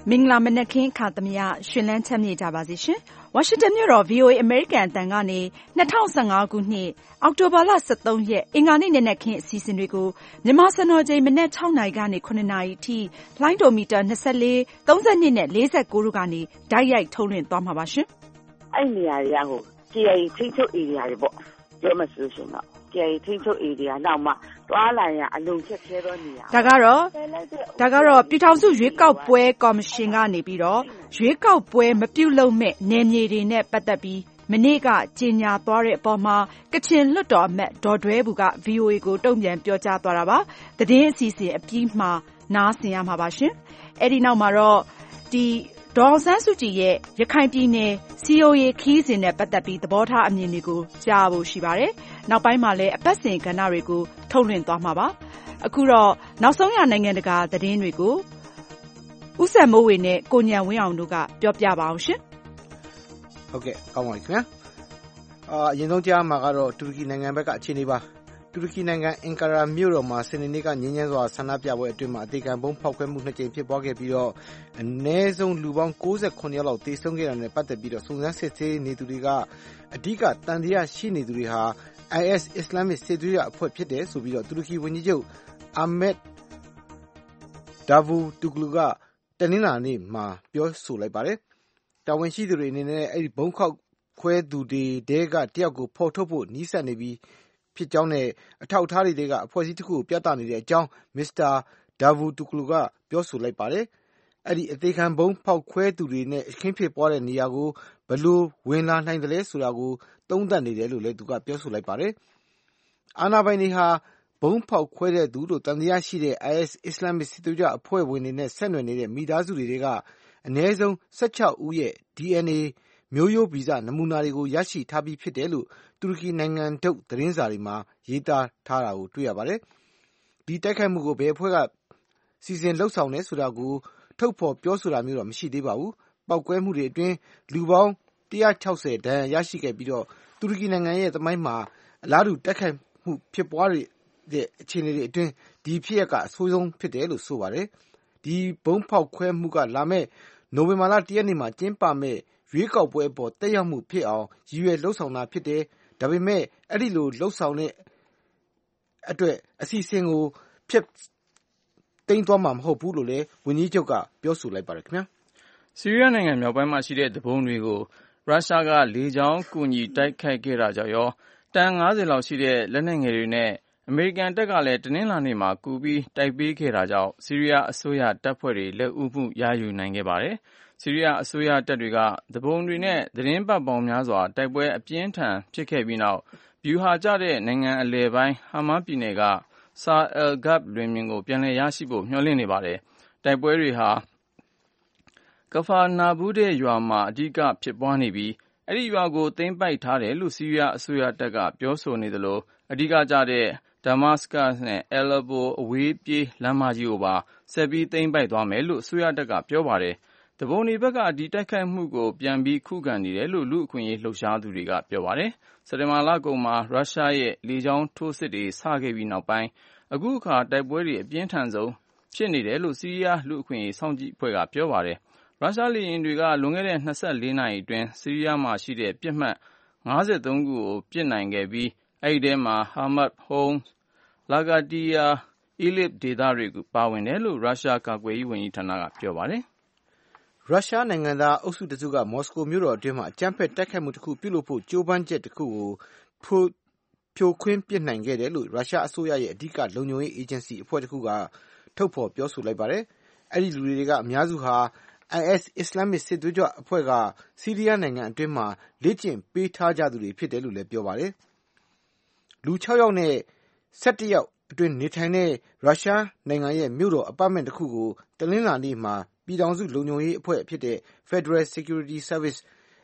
မင်္ဂလာမနက်ခင်းအခါသမယရှင်လန်းချမ်းမြေ့ကြပါစေရှင်။ ဝါရှင်တန်မြို့တော် VOA အမေရိကန်အသံကနေ2015ခုနှစ်အောက်တိုဘာလ13ရက်အင်္ဂါနေ့နံနက်ခင်းအစီအစဉ်တွေကိုမြန်မာစံတော်ချိန်မနက်6နာရီကနေ9နာရီအထိလိုင်းဒိုမီတာ24 32နဲ့49တို့ကနေတိုက်ရိုက်ထုတ်လွှင့်သွားမှာပါရှင်။အဲ့နေရာတွေကKIA ထိန်းချုပ်ဧရိယာတွေပေါ့။ပြောမှဆိုရှင်တော့ KIA ထိန်းချုပ်ဧရိယာနောက်မှတွားလာရင်အလုံးချက်ခဲသောနေရာ။ဒါကတော့ပြည်ထောင်စုရွေးကောက်ပွဲကော်မရှင်ကနေပြီးတော့ရွေးကောက်ပွဲမပြုလုပ်မဲ့နယ်မြေတွေနဲ့ပတ်သက်ပြီးမနေ့ကကြေညာသွားတဲ့အပေါ်မှာကချင်လွှတ်တော်အမတ်ဒေါ်ဒွဲဘူက VOA ကိုတုံ့ပြန်ပြောကြားသွားတာပါ။သတင်းအစီအစဉ်အပြီးမှာနားဆင်ရမှာပါရှင်။အဲ့ဒီနောက်မှာတော့ဒေါ်အောင်ဆန်းစုကြည်ရဲ့ရခိုင်ပြည်နယ်စီအိုအေခီးစဉ်နဲ့ပတ်သက်ပြီးသဘောထားအမြင်တွေကိုကြားဖို့ရှိပါတယ်။နောက်ပိုင်းမှာလည်းအပတ်စဉ်ကဏ္ဍတွေကိုထုတ်လွှင့်သွားမှာပါ။အခုတော့နောက်ဆုံးရနိုင်ငံတကာသတင်းတွေကိုဦးစံမိုးဝေနဲ့ကိုညံဝင်းအောင်တို့ကပြောပြပါအောင်ရှင်။ဟုတ်ကဲ့ကောင်းပါပြီခင်ဗျာ။အရင်ဆုံးကြားမှာကတော့တူရကီနိုင်ငံဘက်ကအခြေအနေပါ။တူရကီနိုင်ငံအင်ကာရာမြို့တော်မှာစနေနေ့ကငြိမ်းချမ်းစွာဆန္ဒပြပွဲအတွင်းမှာအသေးခံဘုံဖောက်ခွဲမှု2ကြိမ်ဖြစ်ပွားခဲ့ပြီးတော့အနည်းဆုံးလူပေါင်း69ယောက်လောက်သေဆုံးခဲ့တာနဲ့ပတ်သက်ပြီးတော့စုံစမ်းစစ်ဆေးနေသူတွေကအဓိကတန်တရားရှိနေသူတွေဟာ IS အစ္စလာမစ်စစ်သွေးရအဖွဲ့ဖြစ်တယ်ဆိုပြီးတော့တူရကီဝန်ကြီးချုပ်အာမက်ဒါဗူတူဂလူကတနင်္လာနေ့မှာပြောဆိုလိုက်ပါတယ်။တာဝန်ရှိသူတွေအနေနဲ့အဲ့ဒီဘုံခောက်ခွဲသူတွေတဲကတယောက်ကိုဖော်ထုတ်ဖို့နီးစပ်နေပြီးဖြစ်ကြောင်းနဲ့အထောက်အထားတွေကအဖွဲ့အစည်းတစ်ခုကိုပြသနေတဲ့အကြောင်းမစ္စတာဒါဗူတူဂလူကပြောဆိုလိုက်ပါတယ်။အဲ့ဒီအသေးခံဘုံဖောက်ခွဲသူတွေနဲ့အခင်းဖြစ်ပွားတဲ့နေရာကိုဘယ်လိုဝင်လာနိုင်တယ်လဲဆိုတာကိုသုံးသပ်နေတယ်လို့လည်းသူကပြောဆိုလိုက်ပါတယ်။အာဏာပိုင်တွေဟာဘုံဖောက်ခွဲတဲ့သူတို့တန်တရားရှိတဲ့ IS အစ္စလာမစ်စစ်သွေးကြွအဖွဲ့ဝင်တွေနဲ့ဆက်နွယ်နေတဲ့မိသားစုတွေကအနည်းဆုံး16ဦးရဲ့ DNA မျိုးရိုးဗီဇနမူနာတွေကိုရရှိထားပြီးဖြစ်တယ်လို့တူရကီနိုင်ငံထုတ်သတင်းစာတွေမှာရေးသားထားတာကိုတွေ့ရပါတယ်။ဒီတိုက်ခိုက်မှုကိုဘယ်အဖွဲ့ကစီစဉ်လှုပ်ဆောင်နေဆိုတာကိုထုတ်ဖော်ပြောဆိုတာမျိုးတော့မရှိသေးပါဘူး။ပောက်ကွဲမှုတွေအတွင်းလူပေါင်း160ဒဏ်ရာရရှိခဲ့ပြီးတော့တူရကီနိုင်ငံရဲ့သမိုင်းမှာအလားတူတိုက်ခိုက်မှုဖြစ်ပွားတဲ့အခြေအနေတွေအတွင်းဒီဖြစ်ရပ်ကအဆိုးဆုံးဖြစ်တယ်လို့ဆိုပါတယ်။ဒီဘုံဖောက်ခွဲမှုကလာမဲ့နိုဝင်ဘာလ1ရက်နေ့မှာကျင်းပမဲ့ရွေးကောက်ပွဲအပေါ်တက်ရောက်မှုဖြစ်အောင်ရည်ရွယ်လှုပ်ဆောင်တာဖြစ်တယ်။ဒါပေမဲ့အဲ့ဒီလိုလှုပ်ဆောင်တဲ့အတွက်အစီအစဉ်ကိုဖျက်သိမ်းသွားမှာမဟုတ်ဘူးလို့လည်းဝန်ကြီးချုပ်ကပြောဆိုလိုက်ပါတယ်ခင်ဗျာ။ဆီးရီးယားနိုင်ငံမြောက်ပိုင်းမှာရှိတဲ့တပုံတွေကိုရုရှားကလေကြောင်းကူညီတိုက်ခိုက်ခဲ့တာကြောင့်ရောတန်50လောက်ရှိတဲ့လက်နက်ငယ်တွေနဲ့အမေရိကန်တပ်ကလည်းတနင်္လာနေ့မှာကူပြီးတိုက်ပေးခဲ့တာကြောင့်ဆီးရီးယားအစိုးရတပ်ဖွဲ့တွေလက်ဦးမှုရယူနိုင်ခဲ့ပါတယ်။ဆီးရီးယားအစိုးရတပ်တွေကတပုံတွေနဲ့သတင်းပတ်ပေါင်းများစွာတိုက်ပွဲအပြင်းထန်ဖြစ်ခဲ့ပြီးနောက်ဗျူဟာကျတဲ့နိုင်ငံအလယ်ပိုင်းဟာမားပြည်နယ်ကဆာအယ်ဂပ်လွင်ပြင်ကိုပြန်လည်ရရှိဖို့မျှော်လင့်နေပါတယ်။တိုက်ပွဲတွေဟာကဖာနာဘူးတဲ့ရွာမှာအဓိကဖြစ်ပွားနေပြီးအဲ့ဒီရွာကိုသိမ်းပိုက်ထားတယ်လို့ဆီးရီးယားအစိုးရတပ်ကပြောဆိုနေသလိုအဓိကကျတဲ့ဒမတ်စကတ်နဲ့အယ်လ်ဘိုအဝေးပြေးလမ်းမကြီးကိုပါဆက်ပြီးသိမ်းပိုက်သွားမယ်လို့အစိုးရတပ်ကပြောပါတယ်။တပုံဒီဘက်ကဒီတိုက်ခိုက်မှုကိုပြန်ပြီးခုခံနေတယ်လို့လူအခွင့်အရေးလှုပ်ရှားသူတွေကပြောပါတယ်။စက်တင်ဘာလကုန်မှာရုရှားရဲ့လေကြောင်းထိုးစစ်တွေစခဲ့ပြီးနောက်ပိုင်းအခုအခါတိုက်ပွဲတွေအပြင်းထန်ဆုံးဖြစ်နေတယ်လို့ဆီးရီးယားလူအခွင့်အရေးစောင့်ကြည့်အဖွဲ့ကပြောပါတယ်။ရုရှားလေယာဉ်တွေကလွန်ခဲ့တဲ့24နာရီအတွင်းဆီးရီးယားမှာရှိတဲ့ပစ်မှတ်53ခုကိုပစ်နိုင်ခဲ့ပြီးအဲ့ဒီထဲမှာဟာမတ်၊ဟုန်း၊လာဂါတီယာ၊အီလစ်ဒေသတွေပါဝင်တယ်လို့ရုရှားကာကွယ်ရေးဝန်ကြီးဌာနကပြောပါတယ်။ရုရှားနိုင်ငံသားအုပ်စုတစုကမော်စကိုမြို့တော်အတွင်းမှာအကြမ်းဖက်တိုက်ခိုက်မှုတစ်ခုပြုလုပ်ဖို့ကြိုးပမ်းချက်တစ်ခုကိုဖြိုခွင်းပစ်နိုင်ခဲ့တယ်လို့ရုရှားအစိုးရရဲ့အဓိကလုံခြုံရေးအေဂျင်စီအဖွဲ့တစ်ခုကထုတ်ဖော်ပြောဆိုလိုက်ပါတယ်။အဲ့ဒီလူတွေကအများစုဟာ IS အစ္စလာမစ်စစ်သွေးကြွအဖွဲ့ကဆီးရီးယားနိုင်ငံအတွင်းမှာလေ့ကျင့်ပေးထားကြသူတွေဖြစ်တယ်လို့လည်းပြောပါတယ်။လူ6ယောက်နဲ့17ယောက်အတွင်းနေထိုင်တဲ့ရုရှားနိုင်ငံရဲ့မြို့တော်အပါတ်မင့်တစ်ခုကိုတနင်္လာနေ့မှာပြည်ထောင်စုလုံခြုံရေးအဖွဲ့ဖြစ်တဲ့ Federal Security Service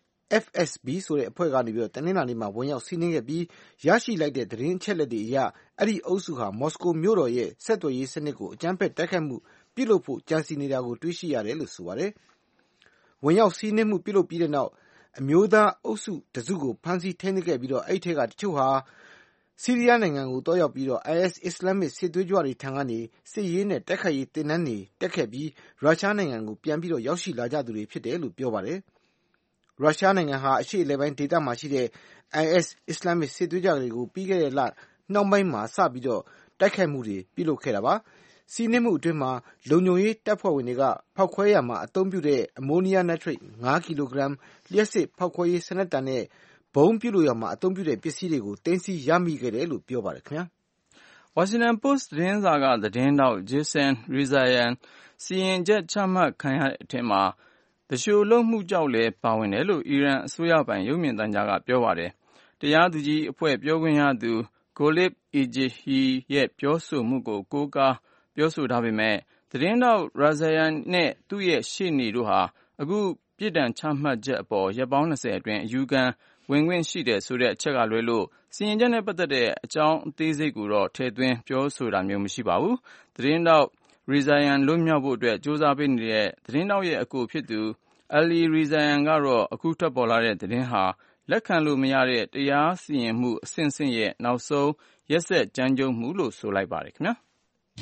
FSB ဆိုတဲ့အဖွဲ့ကနေပြီးတော့တနင်္လာနေ့မှာဝင်ရောက်စီးနင်းခဲ့ပြီးရရှိလိုက်တဲ့သတင်းအချက်လက်တွေအရအဲ့ဒီအုပ်စုဟာမော်စကိုမြို့တော်ရဲ့ဆက်သွယ်ရေးစနစ်ကိုအကြမ်းဖက်တိုက်ခိုက်မှုပြုလုပ်ဖို့ကြံစီနေတာကိုတွေ့ရှိရတယ်လို့ဆိုပါတယ်။ဝင်ရောက်စီးနင်းမှုပြုလုပ်ပြီးတဲ့နောက်အမျိုးသားအုပ်စုတစုကိုဖမ်းဆီးထိန်းသိမ်းခဲ့ပြီးတော့အဲ့ထက်ကတချို့ဟာဆီးရီးယားနိုင်ငံကိုသွားရောက်ပြီးတော့ IS အစ္စလာမစ်စစ်သွေးကြွတွေထံကနေစစ်ရေးနဲ့တိုက်ခိုက်ရေးသင်တန်းတွေတက်ခဲ့ပြီးရုရှားနိုင်ငံကိုပြန်ပြီးတော့ရောက်ရှိလာကြသူတွေဖြစ်တယ်လို့ပြောပါတယ်။ရုရှားနိုင်ငံဟာအရှေ့အလယ်ပိုင်းဒေသမှာရှိတဲ့ IS အစ္စလာမစ်စစ်သွေးကြွတွေကိုပြီးခဲ့တဲ့လနှောင်းပိုင်းမှာစပြီးတော့တိုက်ခိုက်မှုတွေပြုလုပ်ခဲ့တာပါ။စီးနင်းမှုအတွင်းမှာလုံခြုံရေးတပ်ဖွဲ့ဝင်တွေကဖောက်ခွဲရမှာအသုံးပြုတဲ့အမိုနီယာနိုက်ထရိတ်5ကီလိုဂရမ်လျှပ်စစ်ဖောက်ခွဲရေးစနက်တံနဲ့ဘုံပြုလုပ်ရမှာအသုံးပြုတဲ့ပစ္စည်းတွေကိုတင်စီရမိခဲ့တယ်လို့ပြောပါတယ်ခင်ဗျာ။ Washington Post သတင်းစာကသတင်းတောက် Jason Rezaian စီရင်ချက်ချမှတ်ခံရတဲ့အထက်မှာသူလျှိုလုပ်မှုကြောင့်လည်းပါဝင်တယ်လို့အီရန်အစိုးရပိုင်ရုပ်မြင်သံကြားကပြောပါတယ်။တရားသူကြီးအဖွဲ့ပြောခွင့်ရသူ Golib Ejei ရဲ့ပြောဆိုမှုကိုကိုးကားပြောဆိုထားပေမဲ့သတင်းတောက် Rezaian နဲ့သူ့ရဲ့ရှေ့နေတို့ဟာအခုပြစ်ဒဏ်ချမှတ်ချက်အပေါ်ရက်ပေါင်း20အတွင်းအယူခံဝင်ခွင့်ရှိတယ်ဆိုတဲ့အချက်ကလွဲလို့စီရင်ချက်နဲ့ပတ်သက်တဲ့အကြောင်းအသေးစိတ်ကိုတော့ထည့်သွင်းပြောဆိုတာမျိုးမရှိပါဘူး။သတင်းတောက် Rezaian လွတ်မြောက်ဖို့အတွက်ကြိုးစားပေးနေတဲ့သတင်းတောက်ရဲ့အကိုဖြစ်သူ Ali Rezaian ကတော့အခုထွက်ပေါ်လာတဲ့သတင်းဟာလက်ခံလို့မရတဲ့တရားစီရင်မှုအဆင့်ဆင့်ရဲ့နောက်ဆုံးရက်စက်ကြမ်းကြုတ်မှုလို့ဆိုလိုက်ပါတယ်ခင်ဗျာ။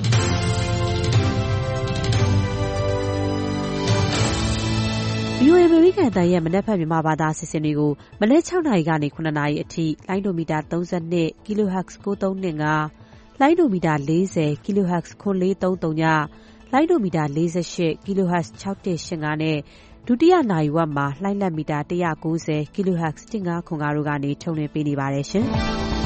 VOA အမေရိကန်အသံရဲ့မနက်ဖြန်မြန်မာဘာသာအစီအစဉ်တွေကိုမနက်6နာရီကနေ9နာရီအထိလိုင်းဒိုမီတာ32 kHz 9325လိုင်းဒိုမီတာ40 kHz 9430ညလိုင်းဒိုမီတာ48 kHz 6185နဲ့ဒုတိယနာရီဝက်မှာလှိုင်းလက်မီတာ190 kHz 1505တို့ကနေထုတ်လွှင့်ပေးနေပါတယ်ရှင်။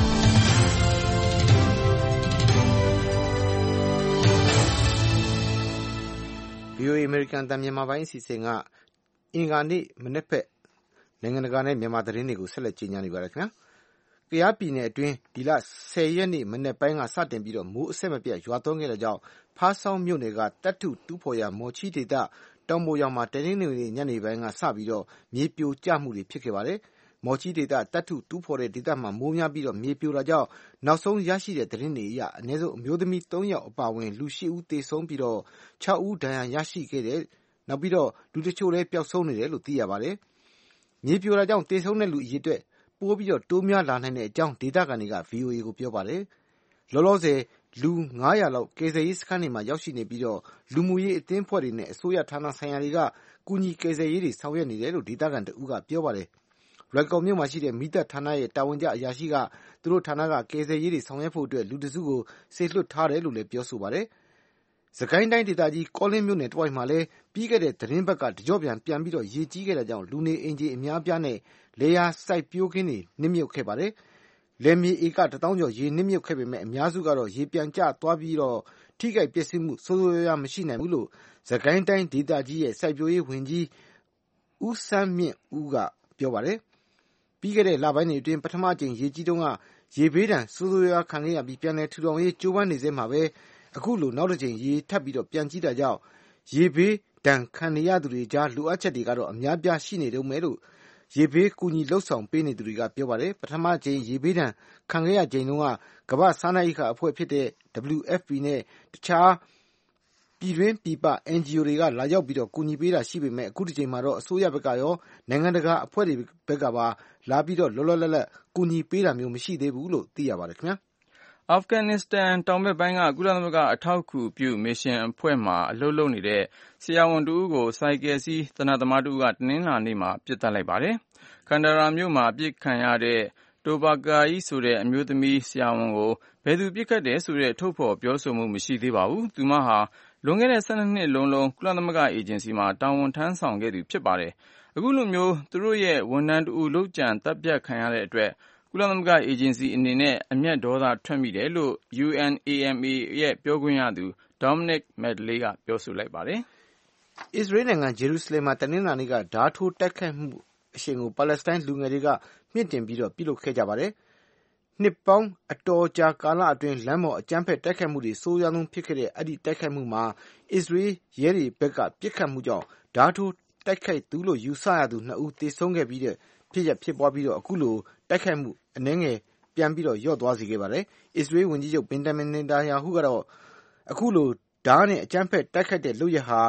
VOA အမေရိကန်အသံမြန်မာပိုင်းအစီအစဉ်ကအင်္ဂါနေ့မနက်ဖြန်နိုင်ငံတကာနဲ့မြန်မာသတင်းတွေကိုဆက်လက်ကြေညာနေပါတယ်ခင်ဗျာ။ကယားပြည်နယ်အတွင်းဒီလ10ရက်နေ့မနက်ပိုင်းကစတင်ပြီးတော့မိုးအဆက်မပြတ်ရွာသွန်းခဲ့တဲ့ကြောင့်ဖားဆောင်းမြို့နယ်ကတပ်ထုတူးဖော်ရမော်ချီဒေသတောင်ပေါ်ရွာမှာတနင်္ဂနွေနေ့ညနေပိုင်းကစပြီးတော့မြေပြိုကျမှုတွေဖြစ်ခဲ့ပါတယ်။မော်ချီဒေသတပ်ထုတူးဖော်တဲ့ဒေသမှာမိုးများပြီးတော့မြေပြိုတာကြောင့်နောက်ဆုံးရရှိတဲ့သတင်းတွေအရအနည်းဆုံးအမျိုးသမီး3ယောက်အပါအဝင်လူ8ဦးသေဆုံးပြီးတော့6ဦးဒဏ်ရာရရှိခဲ့တဲ့နောက်ပြီးတော့လူတချို့လည်းပျောက်ဆုံးနေတယ်လို့သိရပါတယ်။မြေပြိုတာကြောင့်သေဆုံးတဲ့လူအရေအတွက်ပိုပြီးတော့တိုးများလာနိုင်တဲ့အကြောင်းဒေသခံတွေက VOA ကိုပြောပါတယ်။လောလောဆယ်လူ900လောက်ကယ်ဆယ်ရေးစခန်းတွေမှာရောက်ရှိနေပြီးတော့လူမှုရေးအသင်းအဖွဲ့တွေနဲ့အစိုးရဌာနဆိုင်ရာတွေကကူညီကယ်ဆယ်ရေးတွေဆောင်ရွက်နေတယ်လို့ဒေသခံတဦးကပြောပါတယ်။လွိုင်ကော်မြို့မှာရှိတဲ့မီးတပ်ဌာနရဲ့တာဝန်ကျအရာရှိကသူတို့ဌာနကကယ်ဆယ်ရေးတွေဆောင်ရွက်ဖို့အတွက်လူတစုကိုစေလွှတ်ထားတယ်လို့လည်းပြောဆိုပါတယ်။စကိုင်းတိုင်းဒေသကြီးကောလင်းမြို့နယ်တဝိုက်မှာလည်းပြီးခဲ့တဲ့သတင်းပတ်ကတကြော့ပြန်ပြီးတော့ရေကြီးခဲ့တာကြောင့်လူနေအိမ်ခြေအများအပြားနဲ့လေယာစိုက်ပျိုးခင်းတွေနစ်မြုပ်ခဲ့ပါတယ်။လယ်မြေဧက1000ကျော်ရေနစ်မြုပ်ခဲ့ပေမဲ့အများစုကတော့ရေပြန်ကျသွားပြီးတော့ထိခိုက်ပျက်စီးမှုဆိုးဆိုးရွားရွားမရှိနိုင်ဘူးလို့စကိုင်းတိုင်းဒေသကြီးရဲ့စိုက်ပျိုးရေးဝန်ကြီးဦးစန်းမြင့်ဦးကပြောပါတယ်။ပြီးခဲ့တဲ့လပိုင်းတွေအတွင်းပထမအကြိမ်ရေကြီးတုန်းကရေဘေးဒဏ်ဆိုးဆိုးရွားရွားခံခဲ့ရပြီးပြန်လည်ထူထောင်ရေးကြိုးပမ်းနေစေမှာပဲအခုလိုနောက်တစ်ကြိမ်ရေထပ်ပြီးတော့ပြန်ကြီးတာကြောင့်ရေဘေးဒဏ်ခံနေရသူတွေကြားလိုအပ်ချက်တွေကတော့အများပြားရှိနေတုန်းပဲလို့ရေဘေးကူညီလှုပ်ဆောင်ပေးနေသူတွေကပြောပါတယ်ပထမကြိမ်ရေဘေးဒဏ်ခံခဲ့ရချိန်တုန်းကကမ္ဘာ့စားနပ်ရိက္ခာအဖွဲ့ဖြစ်တဲ့ WFP နဲ့တခြားပြည်တွင်းပြည်ပ NGO တွေကလာရောက်ပြီးတော့ကူညီပေးတာရှိပေမဲ့အခုဒီချိန်မှာတော့အစိုးရဘက်ကရောနိုင်ငံတကာအဖွဲ့တွေဘက်ကပါလာပြီးတော့လောလောလတ်လတ်ကူညီပေးတာမျိုးမရှိသေးဘူးလို့သိရပါတယ်ခင်ဗျာအာဖဂန်နစ္စတန်တောင်ဘက်ပိုင်းကကုလသမဂ္ဂအထောက်အကူပြုမစ်ရှင်အဖွဲ့မှာအလုပ်လုပ်နေတဲ့ဆရာဝန်တဦးကိုဆိုင်ကယ်စီးသေနတ်သမားတဦးကတနင်္လာနေ့မှာပစ်သတ်လိုက်ပါတယ်။ကန်ဒါရာမြို့မှာပြစ်ခံရတဲ့တိုဘာကာယီဆိုတဲ့အမျိုးသမီးဆရာဝန်ကိုဘယ်သူပြစ်ခတ်တယ်ဆိုတဲ့ထုတ်ဖော်ပြောဆိုမှုမရှိသေးပါဘူး။သူမဟာလွန်ခဲ့တဲ့12နှစ်လုံးလုံးကုလသမဂ္ဂအေဂျင်စီမှာတာဝန်ထမ်းဆောင်ခဲ့သူဖြစ်ပါတယ်။အခုလိုမျိုးသူတို့ရဲ့ဝန်ထမ်းတဦးလုပ်ကြံတပ်ဖြတ်ခံရတဲ့အတွက်ကုလသမဂ္ဂအေဂျင်စီအနေနဲ့အမျက်ဒေါသထွက်မိတယ်လို့ UNAMA ရဲ့ပြောခွင့်ရသူ Dominic Medley ကပြောဆိုလိုက်ပါတယ်။အစ္စရေးနိုင်ငံဂျေရုဆလင်မှာတနင်္လာနေ့ကဓားထိုးတိုက်ခိုက်မှုအရှိန်ကိုပါလက်စတိုင်းလူငယ်တွေကမြင့်တင်ပြီးတော့ပြုလုပ်ခဲ့ကြပါတယ်။နှစ်ပေါင်းအတော်ကြာကာလအတွင်းလမ်းပေါ်အကြမ်းဖက်တိုက်ခိုက်မှုတွေဆိုးရွားဆုံးဖြစ်ခဲ့တဲ့အဲ့ဒီတိုက်ခိုက်မှုမှာအစ္စရေးရဲတွေဘက်ကပစ်ခတ်မှုကြောင့်ဓားထိုးတိုက်ခိုက်သူလို့ယူဆရသူ2ဦးသေဆုံးခဲ့ပြီးတဲ့ဖြစ်ပွားပြီးတော့အခုလိုတိုက်ခိုက်မှုအနည်းငယ်ပြန်ပြီးတော့ရော့သွားစေခဲ့ပါတယ်။အစ္စရေးဝန်ကြီးချုပ်ဘင်ဂျမင်နေတန်ယာဟုကတော့အခုလိုဓားနဲ့အကြမ်းဖက်တိုက်ခိုက်တဲ့လုပ်ရဟာ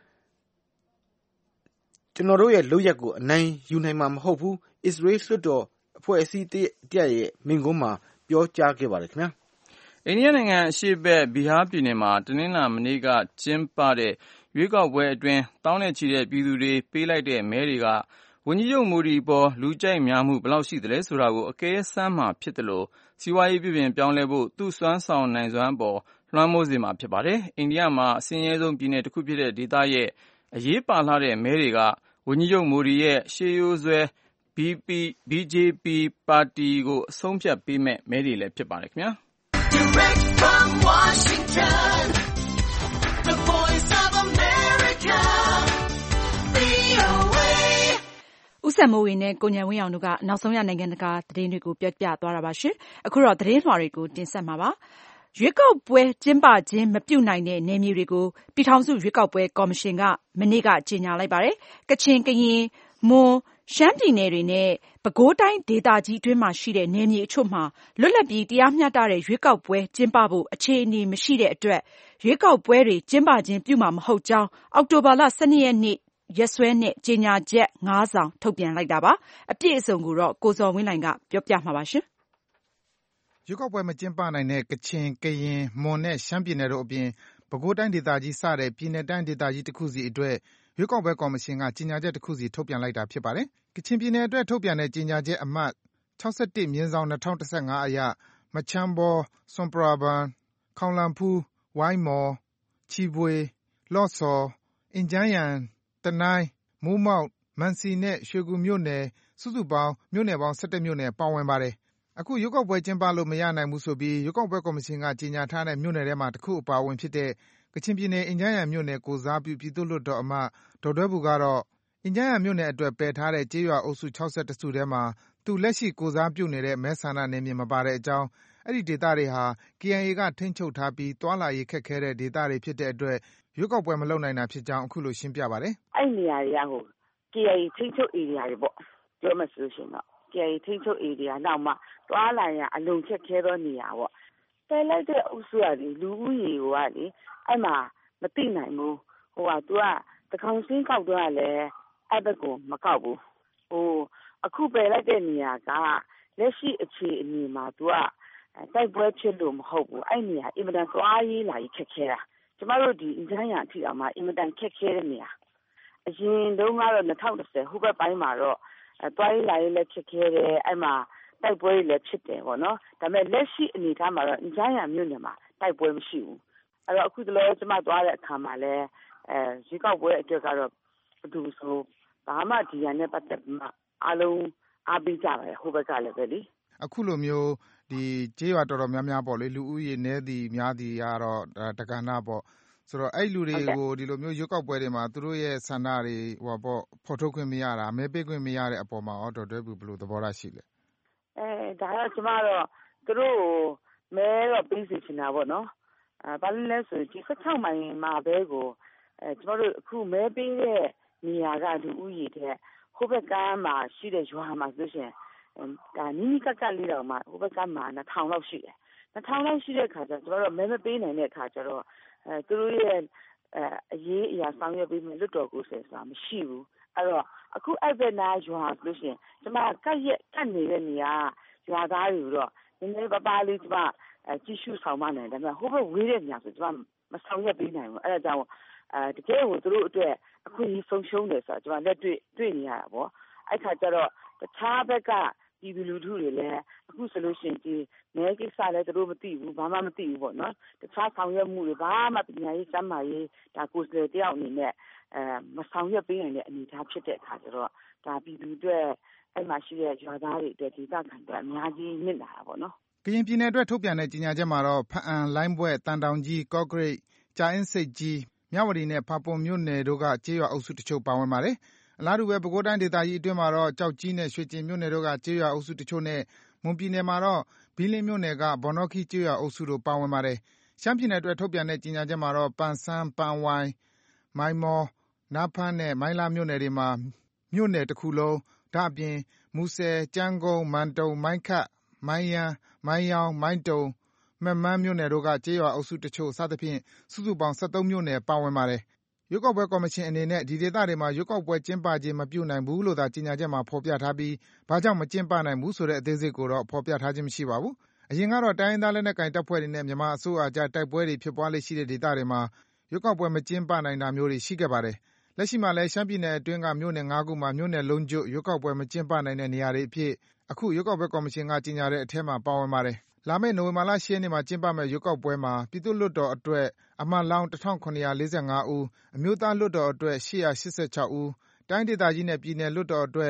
ကျွန်တော်တို့ရဲ့လုပ်ရက်ကိုအနိုင်ယူနိုင်မှာမဟုတ်ဘူး။အစ္စရေးလွှတ်တော်အဖွဲ့အစည်းတရပ်ရဲ့မိန့်ခွန်းမှာဘပြောကြားခဲ့ပါတယ်ခင်ဗျာ။အိန္ဒိယနိုင်ငံအရှေ့ဘက်ဘီဟာပြည်နယ်မှာတနင်္လာနေ့ကကျင်းပတဲ့ရွေးကောက်ပွဲအတွင်းသောင်းနဲ့ချီတဲ့ပြည်သူတွေပေးလိုက်တဲ့မဲတွေကဝန်ကြီးချုပ်မိုဒီအပေါ်လူကြိုက်များမှုဘယ်လောက်ရှိသလဲဆိုတာကိုအကဲစမ်းမှာဖြစ်တယ်လို့စီးပွားရေးပြုပြင်ပြောင်းလဲဖို့သူ့စွမ်းဆောင်နိုင်စွမ်းအပေါ်လွှမ်းမိုးစေမှာဖြစ်ပါတယ်။အိန္ဒိယမှာအဆင်းရဲဆုံးပြည်နယ်တစ်ခုဖြစ်တဲ့ဒေသရဲ့အရေးပါလှတဲ့မဲတွေကဝန်ကြီးချုပ်မိုဒီရဲ့ရှေးရိုးစွဲ BJP ပါတီကိုအဆုံးဖြတ်ပေးမဲ့မဲတွေလည်းဖြစ်ပါတယ်ခင်ဗျာ။ Direct from Washington, the voice of America, VOA ဦးစံမိုးဝေနဲ့ကိုဉာဏ်ဝင်းအောင်တို့ကနောက်ဆုံးရနိုင်ငံတကာသတင်းတွေကိုပြောပြသွားတာပါရှင်။အခုတော့သတင်းလွှာတွေကိုတင်ဆက်မှာပါ။ရွေးကောက်ပွဲကျင်းပခြင်းမပြုနိုင်တဲ့နယ်မြေတွေကိုပြည်ထောင်စုရွေးကောက်ပွဲကော်မရှင်ကမနေ့ကကြေညာလိုက်ပါတယ်။ကချင်၊ကရင်၊မွန်၊ရှမ်းပြည်နယ်တွေနဲ့ပဲခူးတိုင်းဒေသကြီးအတွင်းမှာရှိတဲ့နယ်မြေအချို့မှာလွတ်လပ်ပြီးတရားမျှတတဲ့ရွေးကောက်ပွဲကျင်းပဖို့အခြေအနေမရှိတဲ့အတွက်ရွေးကောက်ပွဲတွေကျင်းပခြင်းပြုမှာမဟုတ်ကြောင်းအောက်တိုဘာလ 12 ရက်နေ့ရက်စွဲနဲ့ကြေညာချက် 5 စောင်ထုတ်ပြန်လိုက်တာပါ။အပြည့်အစုံကိုတော့ကိုဇော်ဝင်းလှိုင်ကပြောပြမှာပါရှင်။ရွေးကောက်ပွဲမကျင်းပနိုင်တဲ့ကချင်၊ကရင်၊မွန်နဲ့ရှမ်းပြည်နယ်တို့အပြင်ပဲခူးတိုင်းဒေသကြီးစတဲ့ပြည်နယ်တိုင်းဒေသကြီးတစ်ခုစီအတွက်ရွေးကောက်ပွဲကော်မရှင်ကကြေညာချက်တစ်ခုစီထုတ်ပြန်လိုက်တာဖြစ်ပါတယ်။ကချင်ပြည်နယ်အတွက်ထုတ်ပြန်တဲ့ကြေညာချက်အမှတ် 61/2015 အရမချမ်းဘော၊ဆွမ်ပရာဘွမ်၊ခေါင်လန်ဖူး၊ဝိုင်းမော်၊ချီဖွေ၊လော့ဆော်၊အင်ဂျန်းယန်၊တနိုင်း၊မိုးမောက်၊မံစီနဲ့ရွှေကူမြို့နယ်စုစုပေါင်းမြို့နယ်ပေါင်း 17 မြို့နယ်ပါဝင်ပါတယ်။အခုရွေးကောက်ပွဲကျင်းပလို့မရနိုင်ဘူးဆိုပြီးရွေးကောက်ပွဲကော်မရှင်ကကြေညာထားတဲ့မြို့နယ်ထဲမှာတစ်ခုအပါအဝင်ဖြစ်တဲ့ကချင်ပြည်နယ်အင်ဂျန်းယန်မြို့နယ်ကိုယ်စားပြုပြည်သူ့လွှတ်တော်အမတ်ဒေါ်ဒွဲဘူကတော့အင်ဂျန်းယန်မြို့နယ်အတွက်ပယ်ထားတဲ့ကျေးရွာအုပ်စု 61 စုထဲမှာသူလက်ရှိကိုယ်စားပြုနေတဲ့မဲဆန္ဒနယ်မြေမပါတဲ့အကြောင်းအဲဒီဒေသတွေဟာ KIA ကထိန်းချုပ်ထားပြီးသွားလာရေးခက်ခဲတဲ့ဒေသတွေဖြစ်တဲ့အတွက်ရွေးကောက်ပွဲမလုပ်နိုင်တာဖြစ်ကြောင်းအခုလိုရှင်းပြပါတယ်။အဲ့နေရာတွေကKIA ထိန်းချုပ်ဧရိယာတွေပေါ့ပြောမှဆိုရှင်တော့KIA ထိန်းချုပ်ဧရိယာနောက်မှသွားလာရန်အလုံခက်ခဲသောနေရာပေါ့ပယ်လိုက်တဲ့အုပ်စုကလေလူဦးရေကလေအဲ့မှာမသိနိုင်ဘူးသူကတကောင်စင်းကောက်တော့လည်းအဲ့ဘက်ကိုမကောက်ဘူးအခုပယ်လိုက်တဲ့နေရာကလက်ရှိအခြေအနေမှာသူကတိုက်ပွဲဖြစ်လို့မဟုတ်ဘူးအဲ့နေရာအင်မတန်သွားရေးလာရေးခက်ခဲတာကျမတို့ဒီအင်ဂျန်းယန်အထိအောင်မှာအင်မတန်ခက်ခဲတဲ့နေရာအရင်တုန်းကတော့2010ဟိုဘက်ပိုင်းမှာတော့သွားရေးလာရေးလည်းခက်ခဲတယ်အဲ့မှာတိုက်ပွဲတွေလည်းဖြစ်တယ်ပေါ့နော်ဒါပေမဲ့လက်ရှိအနေအထားမှာတော့အင်ဂျန်းယန်မြို့နယ်မှာတိုက်ပွဲမရှိဘူးအဲ့တော့အခုတလောကျမသွားတဲ့အခါမှာလည်းရွေးကောက်ပွဲအတွက်ကတော့ဘယ်သူဆိုဘာမှဒီရန်နဲ့ပတ်သက်ပြီးမှအားလုံးအားပေးကြပါတယ်ဟိုဘက်ကလည်းပဲလေအခုလိုမျိုးဒီကျေးရွာတော်တော်များများပေါ့လေလူဦးရေနည်းသည်များသည်ကတော့တက္ကနာပေါ့ဆိုတော့အဲ့လူတွေကိုဒီလိုမျိုးရွေးကောက်ပွဲတွေမှာသူတို့ရဲ့ဆန္ဒတွေဖော်ထုတ်ခွင့်မရတာမဲပေးခွင့်မရတဲ့အပေါ်မှာဒေါ်တွဲဘူးဘယ်လိုသဘောထားရှိလဲဒါတော့ကျမတော့သူတို့မဲတော့ပေးစီချင်တာပေါ့နော်ဘာလို့လဲဆိုရင်ဒီ16မိုင်မှာပဲကိုကျမတို့အခုမဲပေးတဲ့နေရာကလူဦးရေတဲ့ဟိုဘက်ကမှာရှိတဲ့ရွာမှာဆိုရှင်ဒါနီးနီးကပ်ကပ်လေးတော့မှဟိုဘက်ကမှာ2000လောက်ရှိတယ်2000လောက်ရှိတဲ့ခါကျတော့ကျမတို့မဲမပေးနိုင်တဲ့ခါကျတော့သူတို့ရဲ့အရေးအရာဆောင်ရွက်ပေးမယ်လွတ်တော်ကိုယ်စားဆိုတာမရှိဘူးအဲ့တော့အခုအဲ့ဘက်နာရွာဆိုလို့ရှိရင်ကျမကတ်နေတဲ့နေရာရွာသားတွေတော့နည်းနည်းပါးလေးကျမကြည့်ရှုဆောင်မနိုင်တယ်ဒါပေမဲ့ဟိုဘက်ဝေးတဲ့နေရာဆိုကျမမဆောင်ရွက်ပေးနိုင်ဘူးအဲ့ဒါကြောင့်တကယ်ကိုသူတို့အတွက်အခွင့်အရေးဆုံးရှုံးတယ်ဆိုတော့ကျမလက်တွေ့နေရတာပေါ့အဲ့ခါကျတော့တခြားဘက်ကပြည်သူလူထုတွေလည်းအခုဆိုလို့ရှိရင်ဒီမဲကိစ္စလည်းသူတို့မသိဘူးဘာမှမသိဘူးပေါ့နော်တခြားဆောင်ရွက်မှုတွေဘာမှပညာရေးစမ်းမာရေးဒါကိုယ်စားလှယ်တယောက်အနေနဲ့မဆောင်ရွက်ပေးနိုင်တဲ့အနေအထားဖြစ်တဲ့အခါကျတော့ဒါပြည်သူတွေအဲ့မှာရှိတဲ့ရွာသားတွေအတွက်ဒေသခံတွေအများကြီးနစ်နာတာပေါ့နော်ကရင်ပြည်နယ်အတွက်ထုတ်ပြန်တဲ့ကြေညာချက်မှာတော့ဖအံလိုင်းဘွဲ့တန်တောင်ကြီးကော့ဂရိတ်ကြာအင်းစိတ်ကြီးမြဝတီနဲ့ဖာပွန်မြို့နယ်တို့ကကျေးရွာအုပ်စုတချို့ပါဝင်ပါတယ်အလားတူပဲပဲခူးတိုင်းဒေသကြီးအတွင်းမှာတော့ကြောက်ကြီးနဲ့ရွှေကျင်မြို့နယ်တို့ကကျေးရွာအုပ်စုတချို့နဲ့မွန်ပြည်နယ်မှာတော့ဘီလင်းမြို့နယ်ကဘော်နော့ခီကျေးရွာအုပ်စုတို့ပါဝင်ပါတယ်ရှမ်းပြည်နယ်အတွက်ထုတ်ပြန်တဲ့ကြေညာချက်မှာတော့ပန်ဆန်းပန်ဝိုင်မိုင်းမော်နားဖန်းနဲ့မိုင်းလာမြို့နယ်တွေမှာမြို့နယ်တစ်ခုလုံးဒါအပြင်မူဆယ်ကျန်းကုန်းမန်တုံမိုင်းခတ်မိုင်းရန်မိုင်းယောင်းမိုင်းတုံမက်မန်းမြို့နယ်တို့ကကျေးရွာအုပ်စုတချို့စသဖြင့်စုစုပေါင်း73မြို့နယ်ပါဝင်ပါတယ်ရွေးကောက်ပွဲကော်မရှင်အနေနဲ့ဒီဒေသတွေမှာရွေးကောက်ပွဲကျင်းပခြင်းမပြုနိုင်ဘူးလို့သာကြေညာချက်မှာဖော်ပြထားပြီးဘာကြောင့်မကျင်းပနိုင်ဘူးဆိုတဲ့အသေးစိတ်ကိုတော့ဖော်ပြထားခြင်းမရှိပါဘူးအရင်ကတော့တိုင်းရင်းသားလက်နက်ကိုင်တပ်ဖွဲ့တွေနဲ့မြန်မာအစိုးရအကြားတိုက်ပွဲတွေဖြစ်ပွားလေ့ရှိတဲ့ဒေသတွေမှာရွေးကောက်ပွဲမကျင်းပနိုင်တာမျိုးတွေရှိခဲ့ပါတယ်။လက်ရှိမှာလည်းရှမ်းပြည်နယ်အတွင်းကမြို့နယ် 5 ခုမှာမြို့နယ်လုံးကျွတ်ရွေးကောက်ပွဲမကျင်းပနိုင်တဲ့နေရာတွေအဖြစ်အခုရွေးကောက်ပွဲကော်မရှင်ကကြေညာတဲ့အထဲမှာပါဝင်ပါတယ်။လာမယ့်နိုဝင်ဘာလ 10 ရက်နေ့မှာကျင်းပမယ့်ရွေးကောက်ပွဲမှာပြည်သူ့လွှတ်တော်အတွက်အမတ်လောင်း 1745 ဦး၊အမျိုးသားလွှတ်တော်အတွက် 886 ဦး၊တိုင်းဒေသကြီးနဲ့ပြည်နယ်လွှတ်တော်အတွက်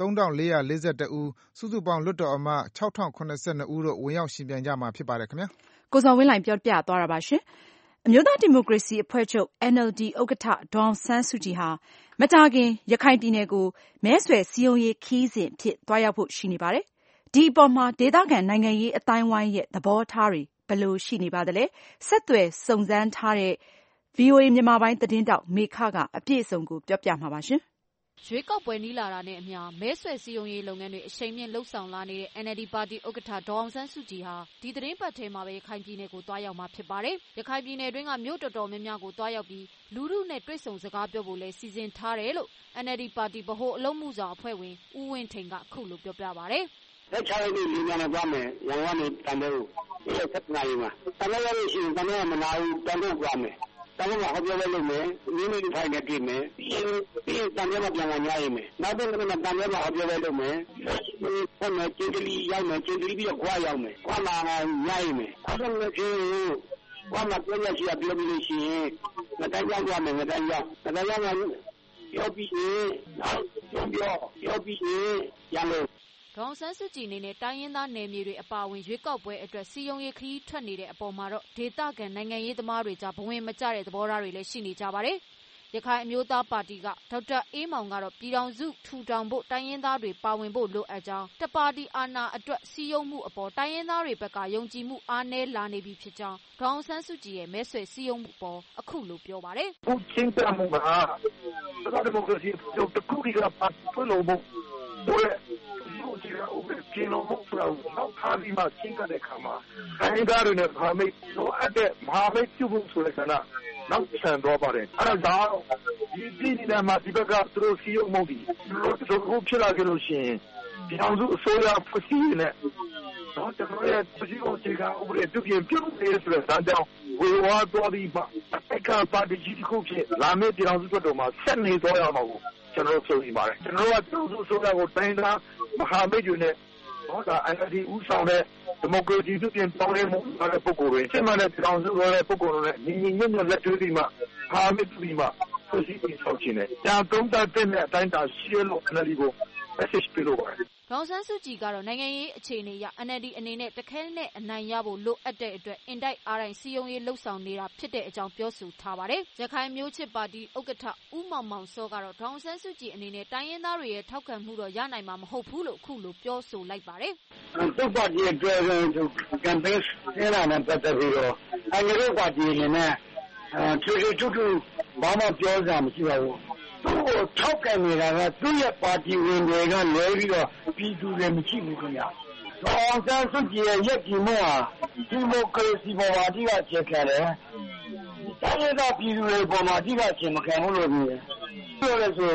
3441 ဦးစုစုပေါင်းလွှတ်တော်အမတ် 6072 ဦးတို့ဝင်ရောက်ယှဉ်ပြိုင်ကြမှာဖြစ်ပါတယ်ခင်ဗျာ။ကိုဇော်ဝင်းလှိုင်ပြောပြသွားတာပါရှင်။အမျိုးသားဒီမိုကရေစီအဖွဲ့ချုပ် NLD ဥက္ကဋ္ဌဒေါ်အောင်ဆန်းစုကြည်ဟာမကြာခင်ရခိုင်ပြည်နယ်ကိုမဲဆွယ်စည်းရုံးရေးခရီးစဉ်အဖြစ်သွားရောက်ဖို့ရှိနေပါတယ်။ဒီအပေါ်မှာဒေသခံနိုင်ငံရေးအသိုင်းအဝိုင်းရဲ့သဘောထားတွေဘယ်လိုရှိနေပါသလဲ။ဆက်သွယ်စုံစမ်းထားတဲ့ VOA မြန်မာပိုင်းသတင်းထောက်မေခကအပြည့်အစုံကိုပြောပြမှာပါရှင်။ရွေးကောက်ပွဲနီးလာတာနဲ့အမျှမဲဆွယ်စည်းရုံးရေးလုပ်ငန်းတွေအရှိန်မြင့်လှုပ်ဆောင်လာနေတဲ့ NLD ပါတီဥက္ကဋ္ဌဒေါ်အောင်ဆန်းစုကြည်ဟာဒီသတင်းပတ်ထဲမှာပဲရခိုင်ပြည်နယ်ကိုသွားရောက်မှာဖြစ်ပါတယ်။ရခိုင်ပြည်နယ်တွင်းကမြို့တော်တော်များများကိုသွားရောက်ပြီးလူထုနဲ့တွေ့ဆုံစကားပြောဖို့လည်းစီစဉ်ထားတယ်လို့ NLD ပါတီဗဟိုအလုပ်မှုဆောင်အဖွဲ့ဝင်ဦးဝင်းထိန်ကအခုလိုပြောပြပါတယ်။လက်ချရည်လေးညနေသွားမယ်ရန်ကုန်ကနေတန်တဲ့ကို7 နာရီမှာတန်တဲ့ရလို့ရှိရင်တန်တဲ့မနာဘူးတန်တဲ့သွားမယ်တန်တဲ့မှာဟောပြောလိုက်လို့မယ်နင်းနေထိုင်နေပြီမယ်ပြီးတန်တဲ့မှာပြန်လာညရည်မယ်နောက်တော့လည်းတန်တဲ့မှာဟောပြောလိုက်လို့မယ်ဘယ်နဲ့ကျင်းကလေးရောက်မယ်ကျင်းကလေးပြီးတော့ခွာရောက်မယ်ခွာလာညရည်မယ်အဲ့ဒါလည်းဖြစ်ခွာမှာပြောရရှိရပြောပြီးလို့ရှိရင်ငတိုင်းရောက်သွားမယ်ငတိုင်းရောက်မှာပြောပြီးရင်နောက်ပြောပြီးရင်ရလို့ဒေါ်အောင်ဆန်းစုကြည်အနေနဲ့တိုင်းရင်းသားနယ်မြေတွေအပါအဝင်ရွေးကောက်ပွဲအတွက်စီယုံရေးခရီးထွက်နေတဲ့အပေါ်မှာတော့ဒေသခံနိုင်ငံရေးသမားတွေကြားဘဝင်မကျတဲ့သဘောထားတွေလည်းရှိနေကြပါတယ်။ရခိုင်အမျိုးသားပါတီကဒေါက်တာအေးမောင်ကတော့ပြည်ထောင်စုထူထောင်ဖို့တိုင်းရင်းသားတွေပါဝင်ဖို့လိုအပ်ကြောင်းတပါတီအာဏာအတွက်စီယုံမှုအပေါ်တိုင်းရင်းသားတွေဘက်ကယုံကြည်မှုအားနည်းလာနေပြီဖြစ်ကြောင်းဒေါ်အောင်ဆန်းစုကြည်ရဲ့မဲဆွယ်စီယုံမှုပေါ်အခုလိုပြောပါတယ်။အခုချင်းပြမှုကဒီမိုကရေစီတို့တခုကပါဖွင့်လို့တို့ကျင်းလို့မဟုတ်တော့နောက်ထားပြီးမှရှင်းတဲ့ခါမှာတိုင်းသားတွေနဲ့မဟာမိတ်လိုအပ်တဲ့မဟာမိတ်ပြုဖို့ဆိုတဲ့ကဏ္ဍနောက်ဆန်တော့ပါတယ်အဲ့ဒါကြောင့်ဒီပြည်နယ်မှာဒီဘက်ကသူတို့စီးရုံမှုတွေတို့ဖြစ်လာကြလို့ရှိရင်ဒီအောင်စုအစိုးရဖွဲ့စည်းနေတော့ကျွန်တော်ရဲ့ပြည်သူ့အခြေခံဥပဒေပြုပြင်ပြုနေဆိုတဲ့ဒါကြောင့်ဝေဝါတော်ဒီမှာအကပါတီကြီးခုဖြစ်လာမယ့်ပြည်အောင်စုတော်မှာဆက်နေတော့ရမှာကိုကျွန်တော်ဆိုနေပါတယ်ကျွန်တော်ကပြည်သူ့ဆိုရကိုတိုင်းသားမဟာမိတ်တွေနဲ့ဒါ NLD ဦးဆောင်တဲ့ဒီမိုကရေစီပြည်ပေါင်းလဲမှုတဲ့ပုဂ္ဂိုလ်တွေစစ်မှန်တဲ့ပြည်အောင်စုတော်တဲ့ပုဂ္ဂိုလ်တွေနဲ့ညီညီညွတ်ညွတ်လက်တွေ့ပြီးမှဟာမိတ်ပြီးမှဖွဲ့စည်းပြီးဆောင်ခြင်းနဲ့ကြာသုံးသပ်တဲ့အတိုင်းတာရှင်းလို့ NLD ကို message ပေးလို့ပါတယ်ဒေါ်ဆန်းစုကြည်ကတော့နိုင်ငံရေးအခြေအနေအရ NLD အနေနဲ့တခဲနဲ့အနိုင်ရဖို့လိုအပ်တဲ့အတွက်အင်တိုက်အားတိုင်းစီယုံရေးလှုပ်ဆောင်နေတာဖြစ်တဲ့အကြောင်းပြောဆိုထားပါတယ်။ရခိုင်မျိုးချစ်ပါတီဥက္ကဋ္ဌဦးမောင်မောင်စောကတော့ဒေါ်ဆန်းစုကြည်အနေနဲ့တိုင်းရင်းသားတွေရဲ့ထောက်ခံမှုတော့ရနိုင်မှာမဟုတ်ဘူးလို့အခုလိုပြောဆိုလိုက်ပါတယ်။သူ့ပါတီအတွက်ကမ်ပိန်းဆင်းလာတဲ့ပတ်သက်ပြီးတော့NLD ပါတီအနေနဲ့ထူးဘာမှပြောစရာမရှိပါဘူး။သူ့ကိုထောက်ခံနေတာကသူ့ရဲ့ပါတီဝင်တွေကလဲပြီးတော့ပြည်သူတွေမရှိဘူးခင်ဗျာ။ဒေါ်အောင်ဆန်းစုကြည်ရဲ့ရည်ကြည်မှုဟာဒီမိုကရေစီပေါ်မှာအဓိကအခြေခံတယ်။တိုင်းရင်းသားပြည်သူတွေပေါ်မှာအဓိကအခြေမခံဘူးလို့မြင်တယ်။ပြောရဆို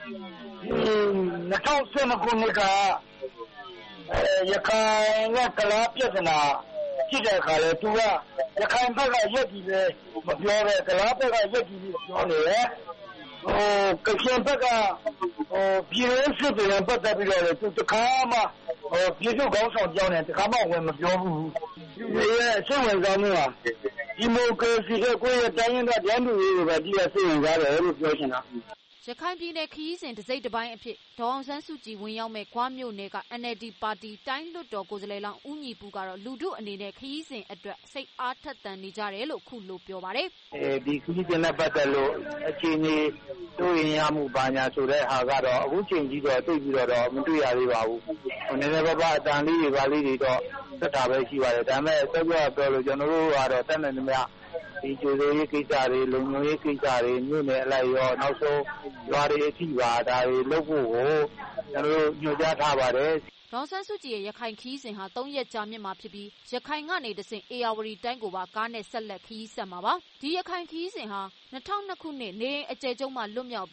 2012ခုနှစ်ကရခိုင်နဲ့ကလားပြဿနာဖြစ်တဲ့အခါလဲသူကရခိုင်ဘက်ကရည်ကြည်ပဲမပြောပဲကလားဘက်ကရည်ကြည်ပြောနေတယ်။ကချင်ဘက်ကပြည်ရင်းစစ်တွေပတ်သက်ပြီးတော့သူတခါမှပြည်သူ့ကောင်းဆောင်ကြောင်းနဲ့တခါမှဝင်မပြောဘူးဒီရဲ့စိတ်ဝင်စားမှုဟာဒီမိုကရေစီကိုရဲ့တိုင်းရင်းသားတိုင်းသူတွေပဲဒီရဲ့စိတ်ဝင်စားတယ်လို့ပြောချင်တာရခိုင်ပြည်နယ်ခရီးစဉ်တစ်စိတ်တစ်ပိုင်းအဖြစ်ဒေါ်အောင်ဆန်းစုကြည်ဝင်ရောက်မဲ့ဂွမြို့နယ်က NLD ပါတီတိုင်းလွှတ်တော်ကိုယ်စားလှယ်လောင်းဦးညီပူကတော့လူထုအနေနဲ့ခရီးစဉ်အတွက်စိတ်အားထက်သန်နေကြတယ်လို့ခုလိုပြောပါတယ်ဒီခရီးစဉ်နဲ့ပတ်သက်လို့အခြေအနေတို့ရင်ရမှုဘာညာဆိုတဲ့ဟာကတော့အခုချိန်ကြီးတော့သိပြီးတော့မတွေ့ရသေးပါဘူးနည်းနည်းပါးပါးအတန်လေးတွေပါလေးတွေတော့သက်တာပဲရှိပါတယ်ဒါပေမဲ့ဆက်ပြောလို့ကျွန်တော်တို့ကတော့တတ်နိုင်သမျှဒီကျိုးရေးကိစ္စတွေလုံခြုံရေးကိစ္စတွေမြို့နယ်အလိုက်ရောနောက်ဆုံးရွာတွေအထိပါဒါတွေလုပ်ဖို့ကိုကျွန်တော်တို့ညွှန်ကြားထားပါတယ်ဒေါ်ဆန်းစုကြည်ရဲ့ရခိုင်ခရီးစဉ်ဟာ3ရက်ကြာမြင့်မှာဖြစ်ပြီးရခိုင်ကနေတဆင့်အေယာဝတီတိုင်းကိုပါကားနဲ့ဆက်လက်ခရီးဆက်မှာပါဒီရခိုင်ခရီးစဉ်ဟာ2002ခုနှစ်နေအကျယ်ကျုံးမှလွတ်မြောက်ပြီး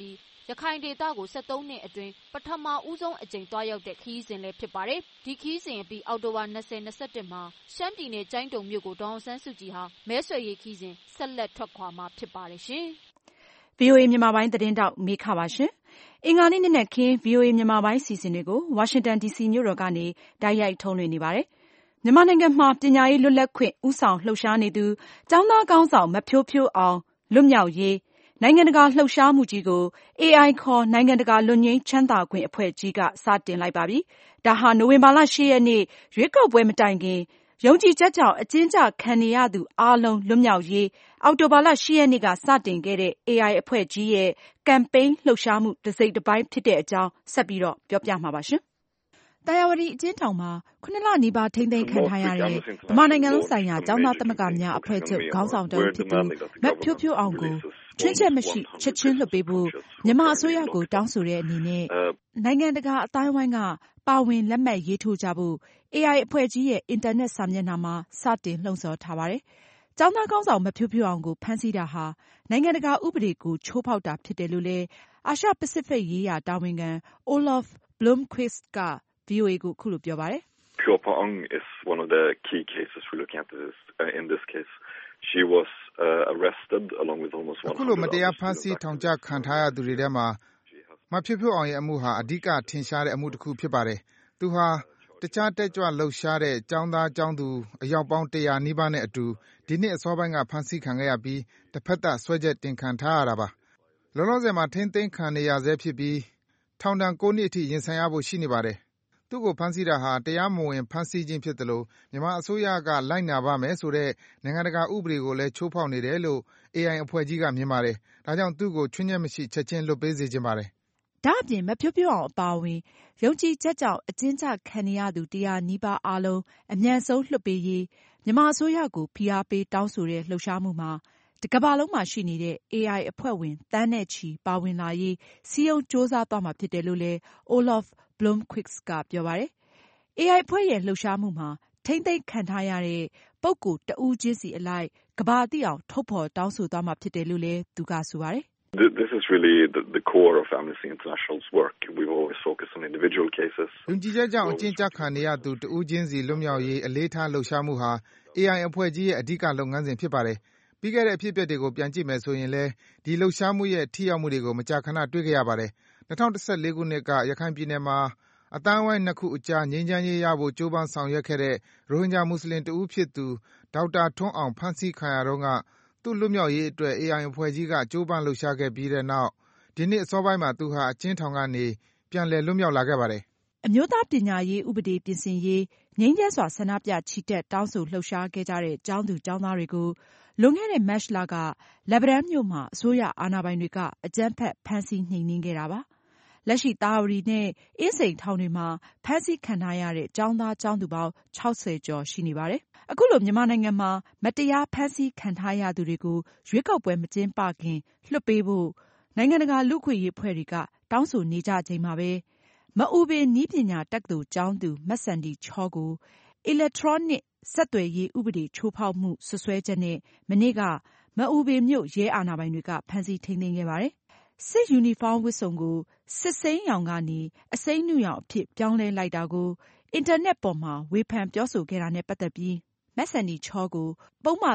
ရခိုင်ဒေသကို73နှစ်အတွင်းပထမဦးဆုံးအကြိမ်သွားရောက်တဲ့ခရီးစဉ်လည်းဖြစ်ပါတယ်။ဒီခရီးစဉ်အပြီးအောက်တိုဘာ20-21မှာရှမ်းပြည်နယ်ကျိုင်းတုံမြို့ကိုဒေါ်အောင်ဆန်းစုကြည်ဟာမဲဆွယ်ရေးခရီးစဉ်ဆက်လက်ထွက်ခွာမှာဖြစ်ပါတယ်ရှင်။ VOA မြန်မာပိုင်းသတင်းတောက်မေခပါရှင်။အင်္ဂါနေ့နက်ခင်း VOA မြန်မာပိုင်းစီစဉ်တွေကိုဝါရှင်တန် DC မြို့တော်ကနေတိုက်ရိုက်ထုတ်လွှင့်နေပါတယ်။မြန်မာနိုင်ငံမှာပညာရေးလွတ်လပ်ခွင့်ဦးဆောင်လှုပ်ရှားနေသူကျောင်းသားခေါင်းဆောင်မဖြိုးဖြိုးအောင်လွတ်မြောက်ရေးနိုင်ငံတကာလှုပ်ရှားမှုကြီးကို AI ခေါ်နိုင်ငံတကာလွတ်ငြိမ်းချမ်းသာခွင့်အဖွဲ့ကြီးကစတင်လိုက်ပါပြီ။ဒါဟာနိုဝင်ဘာလ 8 ရက်နေ့ရွေးကောက်ပွဲမတိုင်ခင်ယုံကြည်ချက်ကြောင့်အကျဉ်းချခံနေရသူအားလုံးလွတ်မြောက်ရေးအောက်တိုဘာလ 8 ရက်နေ့ကစတင်ခဲ့တဲ့ AI အဖွဲ့ကြီးရဲ့ကမ်ပိန်းလှုပ်ရှားမှုတစ်စိတ်တစ်ပိုင်းဖြစ်တဲ့အကြောင်းဆက်ပြီးတော့ပြောပြမှာပါရှင်။သာယာဝတီအကျဉ်းထောင်မှာ9 လနီးပါးထိန်းသိမ်းခံထားရတဲ့မြန်မာနိုင်ငံလုံးဆိုင်ရာကျောင်းသားသမဂ္ဂများအဖွဲ့ချုပ်ခေါင်းဆောင်တဦးဖြစ်သူမဖြိုးဖြိုးအောင်ကိုချွင်းချက်မရှိချက်ချင်းလွှတ်ပေးဖို့မြန်မာအစိုးရကိုတောင်းဆိုတဲ့အနေနဲ့နိုင်ငံတကာအသိုင်းအဝိုင်းကပါဝင်လက်မှတ်ရေးထိုးကြဖို့ AI အဖွဲ့ကြီးရဲ့အင်တာနက်စာမျက်နှာမှာစတင်လှုံ့ဆော်ထားပါတယ်။ကျောင်းသားခေါင်းဆောင်မဖြိုးဖြိုးအောင်ကိုဖမ်းဆီးတာဟာနိုင်ငံတကာဥပဒေကိုချိုးဖောက်တာဖြစ်တယ်လို့လည်းအာရှပစိဖိတ်ရေးရာတာဝန်ခံ Olof Blomqvist က VOA ကိုအခုလိုပြောပါတယ်။ Pure Paong is one of the key cases we're looking at in this case. She was arrested along with almost 100 အခုလိုမတရားဖမ်းဆီးထောင်ချခံထားရသူတွေထဲမှာမဖြိုးဖြိုးအောင်ရဲ့အမှုဟာအဓိကထင်ရှားတဲ့အမှုတစ်ခုဖြစ်ပါတယ်။သူဟာတခြားတက်ကြွလှုပ်ရှားတဲ့ကျောင်းသားကျောင်းသူအယောက်ပေါင်း100နီးပါးနဲ့အတူဒီနှစ်အစောပိုင်းကဖမ်းဆီးခံခဲ့ရပြီးတစ်ဖက်သက်ဆွဲချက်တင်ခံထားရတာပါ။လောလောဆယ်မှာထိန်းသိမ်းခံနေရဆဲဖြစ်ပြီးထောင်ဒဏ်9 နှစ်အထိရင်ဆိုင်ရဖို့ရှိနေပါတယ်။သူ့ကိုဖမ်းဆီးတာဟာတရားမဝင်ဖမ်းဆီးခြင်းဖြစ်သလိုမြန်မာအစိုးရကလိုက်နာပါမယ်ဆိုတဲ့နိုင်ငံတကာဥပဒေကိုလည်းချိုးဖောက်နေတယ်လို့ AI အဖွဲ့ကြီးကမြင်ပါတယ်။ဒါကြောင့်သူ့ကိုချွင်းချက်မရှိချက်ချင်းလွတ်ပေးစေချင်ပါတယ်။ဒါအပြင်မဖြိုးဖြိုးအောင်အပါအဝင်ယုံကြည်ချက်ကြောင့်အကျဉ်းချခံနေရသူ100နီးပါးအားလုံးအမြန်ဆုံးလွှတ်ပေးရေးမြန်မာအစိုးရကိုဖိအားပေးတောင်းဆိုတဲ့လှုပ်ရှားမှုမှာတကမ္ဘာလုံးမှာရှိနေတဲ့ AI အဖွဲ့ဝင်သန်းနဲ့ချီပါဝင်လာရေးစည်းရုံးကြိုးစားသွားမှာဖြစ်တယ်လို့လည်း Olof Blomqvist ကပြောပါတယ်။ AI အဖွဲ့ရဲ့လှုပ်ရှားမှုမှာထိန်းသိမ်းခံထားရတဲ့ပုဂ္ဂိုလ်တဦးချင်းစီအလိုက်ကမ္ဘာသိအောင်ထုတ်ဖော်တောင်းဆိုသွားမှာဖြစ်တယ်လို့လည်းသူကဆိုပါတယ်။ This is really the core of Amnesty International's work. We've always focused on individual cases. ယုံကြည်ချက်ကြောင့်အကျဉ်းချခံနေရသူတဦးချင်းစီလွတ်မြောက်ရေးအလေးထားလှုပ်ရှားမှုဟာ AI အဖွဲ့ကြီးရဲ့အဓိကလုပ်ငန်းစဉ်ဖြစ်ပါတယ်။ပြီးခဲ့တဲ့အဖြစ်အပျက်တွေကိုပြန်ကြည့်မယ်ဆိုရင်လည်းဒီလှုပ်ရှားမှုရဲ့ထိရောက်မှုတွေကိုမကြာခဏတွေ့ခဲ့ရပါတယ်။2014ခုနှစ်ကရခိုင်ပြည်နယ်မှာအသိုင်းအဝိုင်းနှစ်ခုအကြားငြိမ်းချမ်းရေးရဖို့ကြိုးပမ်းဆောင်ရွက်ခဲ့တဲ့ရိုဟင်ဂျာမွတ်စလင်တဦးဖြစ်သူဒေါက်တာထွန်းအောင်ဖမ်းဆီးခံရတုန်းကသူ့လွတ်မြောက်ရေးအတွက် AI အဖွဲ့ကြီးကကြိုးပမ်းလှုပ်ရှားခဲ့ပြီးတဲ့နောက်ဒီနှစ်အစောပိုင်းမှာသူဟာအကျဉ်းထောင်ကနေပြန်လည်လွတ်မြောက်လာခဲ့ပါတယ်။အမျိုးသားပညာရေးဥပဒေပြင်ဆင်ရေးငြိမ်းချမ်းစွာဆန္ဒပြချီတက်တောင်းဆိုလှုပ်ရှားခဲ့ကြတဲ့ကျောင်းသူကျောင်းသားတွေကိုလွန်ခဲ့တဲ့မတ်လကလက်ပံတန်းမြို့မှာအစိုးရအာဏာပိုင်တွေကအကြမ်းဖက်ဖမ်းဆီးနှိမ်နင်းခဲ့တာပါ။လက်ရှိသာယာဝတီနဲ့အင်းစိန်ထောင်တွေမှာဖမ်းဆီးခံထားရတဲ့ကျောင်းသားကျောင်းသူပေါင်း60ကျော်ရှိနေပါတယ်။အခုလိုမြန်မာနိုင်ငံမှာမတရားဖမ်းဆီးခံထားရသူတွေကိုရွေးကောက်ပွဲမကျင်းပခင်လွှတ်ပေးဖို့နိုင်ငံတကာလူ့အခွင့်အရေးအဖွဲ့တွေကတောင်းဆိုနေကြချိန်မှာပဲမအူပင်နည်းပညာတက္ကသိုလ်ကျောင်းသူမစန္ဒီချောကိုအီလက်ထရောနစ်ဆက်သွယ်ရေးဥပဒေချိုးဖောက်မှုစွပ်စွဲချက်နဲ့မနေ့ကမအူပင်မြို့ရဲအာဏာပိုင်တွေကဖမ်းဆီးထိန်းသိမ်းခဲ့ပါတယ်။စစ်ယူနီဖောင်းဝတ်စုံကိုစစ်စိမ်းရောင်ကနေအစိမ်းနုရောင်အဖြစ်ပြောင်းလဲလိုက်တာကိုအင်တာနက်ပေါ်မှာဝေဖန်ပြောဆိုခဲ့တာနဲ့ပတ်သက်ပြီးမက်ဆန်ဒီချောကိုပုဒ်မ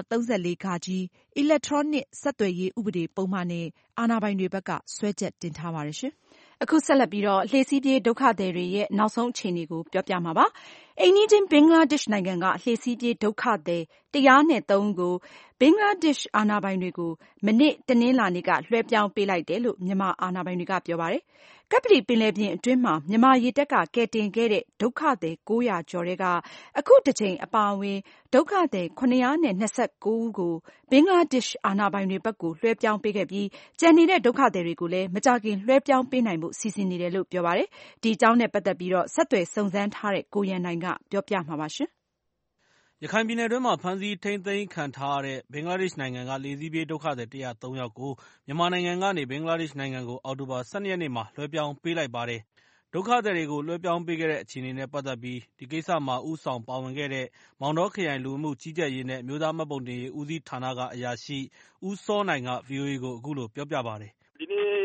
34 အီလက်ထရောနစ်ဆက်သွယ်ရေးဥပဒေပုဒ်မနဲ့အာဏာပိုင်တွေဘက်ကစွဲချက်တင်ထားပါတယ်ရှင်။အခုဆက်လက်ပြီးတော့လှေစီးပြေးဒုက္ခသည်တွေရဲ့နောက်ဆုံးအခြေအနေကိုပြောပြမှာပါ။အိမ်နီးချင်းဘင်္ဂလားဒေ့ရှ်နိုင်ငံကလှေစီးပြေးဒုက္ခသည်103ဦးကိုဘင်္ဂလားဒေ့ရှ်အာဏာပိုင်တွေကိုမနေ့တနင်္လာနေ့ကလွှဲပြောင်းပေးလိုက်တယ်လို့မြန်မာအာဏာပိုင်တွေကပြောပါတယ်။ကပ္ပလီပင်လယ်ပြင်အတွင်းမှာမြန်မာရေတပ်ကကယ်တင်ခဲ့တဲ့ဒုက္ခသည်900ကျော်ထဲကအခုတစ်ကြိမ်အပါအဝင်ဒုက္ခသည်929ဦးကိုဘင်္ဂလားဒေ့ရှ်အာဏာပိုင်တွေဘက်ကိုလွှဲပြောင်းပေးခဲ့ပြီးကျန်နေတဲ့ဒုက္ခသည်တွေကိုလည်းမကြာခင်လွှဲပြောင်းပေးနိုင်ဖို့စီစဉ်နေတယ်လို့ပြောပါတယ်။ဒီအကြောင်းနဲ့ပတ်သက်ပြီးတော့ဆက်သွယ်စုံစမ်းထားတဲ့ကိုရန်နိုင်ကပြောပြမှာပါရှင်။ရခိုင်ပြည်နယ်တွင်းမှာဖမ်းဆီးထိန်းသိမ်းခံထားရတဲ့ဘင်္ဂလားဒေ့ရှ်နိုင်ငံကလှေစီးပြေးဒုက္ခသည်103ယောက်ကိုမြန်မာနိုင်ငံကနေဘင်္ဂလားဒေ့ရှ်နိုင်ငံကိုအောက်တိုဘာ12ရက်နေ့မှာလွှဲပြောင်းပေးလိုက်ပါတယ်။ဒုက္ခသည်တွေကိုလွှဲပြောင်းပေးခဲ့တဲ့အခြေအနေနဲ့ပတ်သက်ပြီးဒီကိစ္စမှာဦးဆောင်ပါဝင်ခဲ့တဲ့မောင်တောခရိုင်လူဝင်မှုကြီးကြပ်ရေးနဲ့အမျိုးသားမှတ်ပုံတင်ရေးဦးစီးဌာနကအရာရှိဦးစောနိုင်က VOA ကိုအခုလိုပြောပြပါတယ်။ဒီနေ့ကျွန်တော်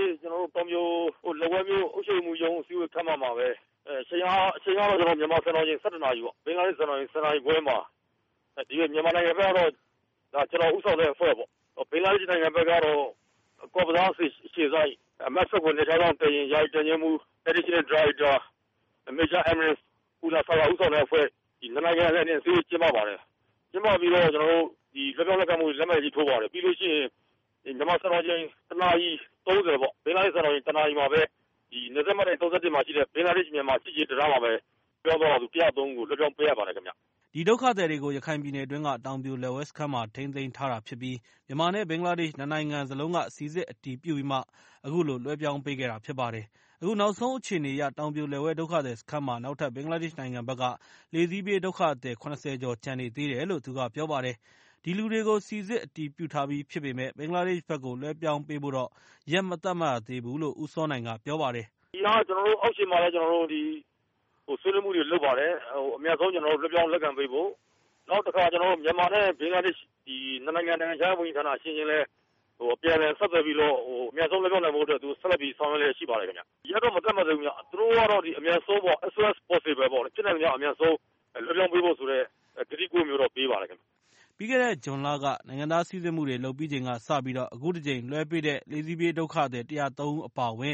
တောင်ပြိုလက်ဝဲမျိုးအုပ်ချုပ်မှုရုံးအစည်းအဝေးခန်းမှာပဲချိန်ကတော့ကျွန်တော်မြန်မာစံတော်ချိန်17နာရီပေါ့ဘင်္ဂလားဒေ့ရှ်စံတော်ချိန်17နာရီခွဲမှာဒီမြန်မာနိုင်ငံဘက်ကတော့ဒါကျွန်တော်ဥဆောင်တဲ့အဖွဲ့ပေါ့ဘင်္ဂလားဒေ့ရှ်နိုင်ငံဘက်ကတော့ကော်ပသားရှေ့ဆိုင်အမတ်ဆက်ကိုနေထိုင်တော့တရင်ရိုက်တရင်မူ additional director major eminence ဦးလာဆောင်ဥဆောင်တဲ့အဖွဲ့ဒီနိုင်ငံရဲ့အစည်းအဝေးကျင်းပပါတယ်ကျင်းပပြီးတော့ကျွန်တော်တို့ဒီလက်ပြောလက်ကမှုလက်မှတ်ကြီးထိုးပါတယ်ပြီးလို့ရှိရင်မြန်မာစံတော်ချိန်1နာရီ30ပေါ့ဘင်္ဂလားဒေ့ရှ်စံတော်ချိန်1နာရီမှာပဲဒီနေသက်မတဲ့31မှာရှိတဲ့ဘင်္ဂလားဒေ့ရှ်မြန်မာစစ်ကြေတရားမှာပဲပြောတော့သူ103ကိုလွှဲပြောင်းပေးရပါတယ်ခင်ဗျဒီဒုက္ခသည်တွေကိုရခိုင်ပြည်နယ်အတွင်းကတောင်ပြိုလက်ဝဲစခန်းမှာထိန်းသိမ်းထားတာဖြစ်ပြီးမြန်မာနဲ့ဘင်္ဂလားဒေ့ရှ်နိုင်ငံစလုံးကစီစစ်အတည်ပြုပြီးမှအခုလိုလွှဲပြောင်းပေးခဲ့တာဖြစ်ပါတယ်အခုနောက်ဆုံးအခြေအနေအရတောင်ပြိုလက်ဝဲဒုက္ခသည်စခန်းမှာနောက်ထပ်ဘင်္ဂလားဒေ့ရှ်နိုင်ငံဘက်ကလေစီးပြေးဒုက္ခသည်80ကျော်ကျန်နေသေးတယ်လို့သူကပြောပါတယ်ဒီလူတွေကိုစီစစ်အတည်ပြုထားပြီးဖြစ်ပေမဲ့ဘင်္ဂလားဒေ့ရှ်ဘက်ကိုလွှဲပြောင်းပေးဖို့တော့ရက်မသတ်မှတ်သေးဘူးလို့ဦးစောနိုင်ကပြောပါတယ်ဒီဟာကျွန်တော်တို့အောက်ခြေမှာလည်းကျွန်တော်တို့ဒီဆွေးနွေးမှုတွေလုပ်ပါတယ်အများဆုံးကျွန်တော်တို့လွှဲပြောင်းလက်ခံပေးဖို့နောက်တစ်ခါကျွန်တော်တို့မြန်မာနဲ့ဘင်္ဂလားဒေ့ရှ်ဒီနိုင်ငံခြားရေးဝန်ကြီးဌာနအချင်းချင်းလဲပြန်လည်ဆက်သွယ်ပြီးတော့အများဆုံးလွှဲပြောင်းနိုင်ဖို့အတွက်သူဆက်လက်ပြီးဆောင်ရွက်လျက်ရှိပါတယ်ခင်ဗျ။ရက်တော့မတက်မှသေးဘူးခင်ဗျ။သူတို့ကတော့ဒီအများဆုံးပေါ့ as soon as possible ပေါ့ဖြစ်နိုင်တဲ့အများဆုံးလွှဲပြောင်းပေးဖို့ဆိုတဲ့ကတိကဝတ်မျိုးတော့ပေးပါတယ်ခင်ဗျ။ပြီးခဲ့တဲ့ဇွန်လကနိုင်ငံသားစီစစ်မှုတွေလုပ်ပြီးချိန်ကစပြီးတော့အခုတစ်ကြိမ်လွှဲပေးတဲ့လေစီးပြေးဒုက္ခသည်103ဦးအပါအဝင်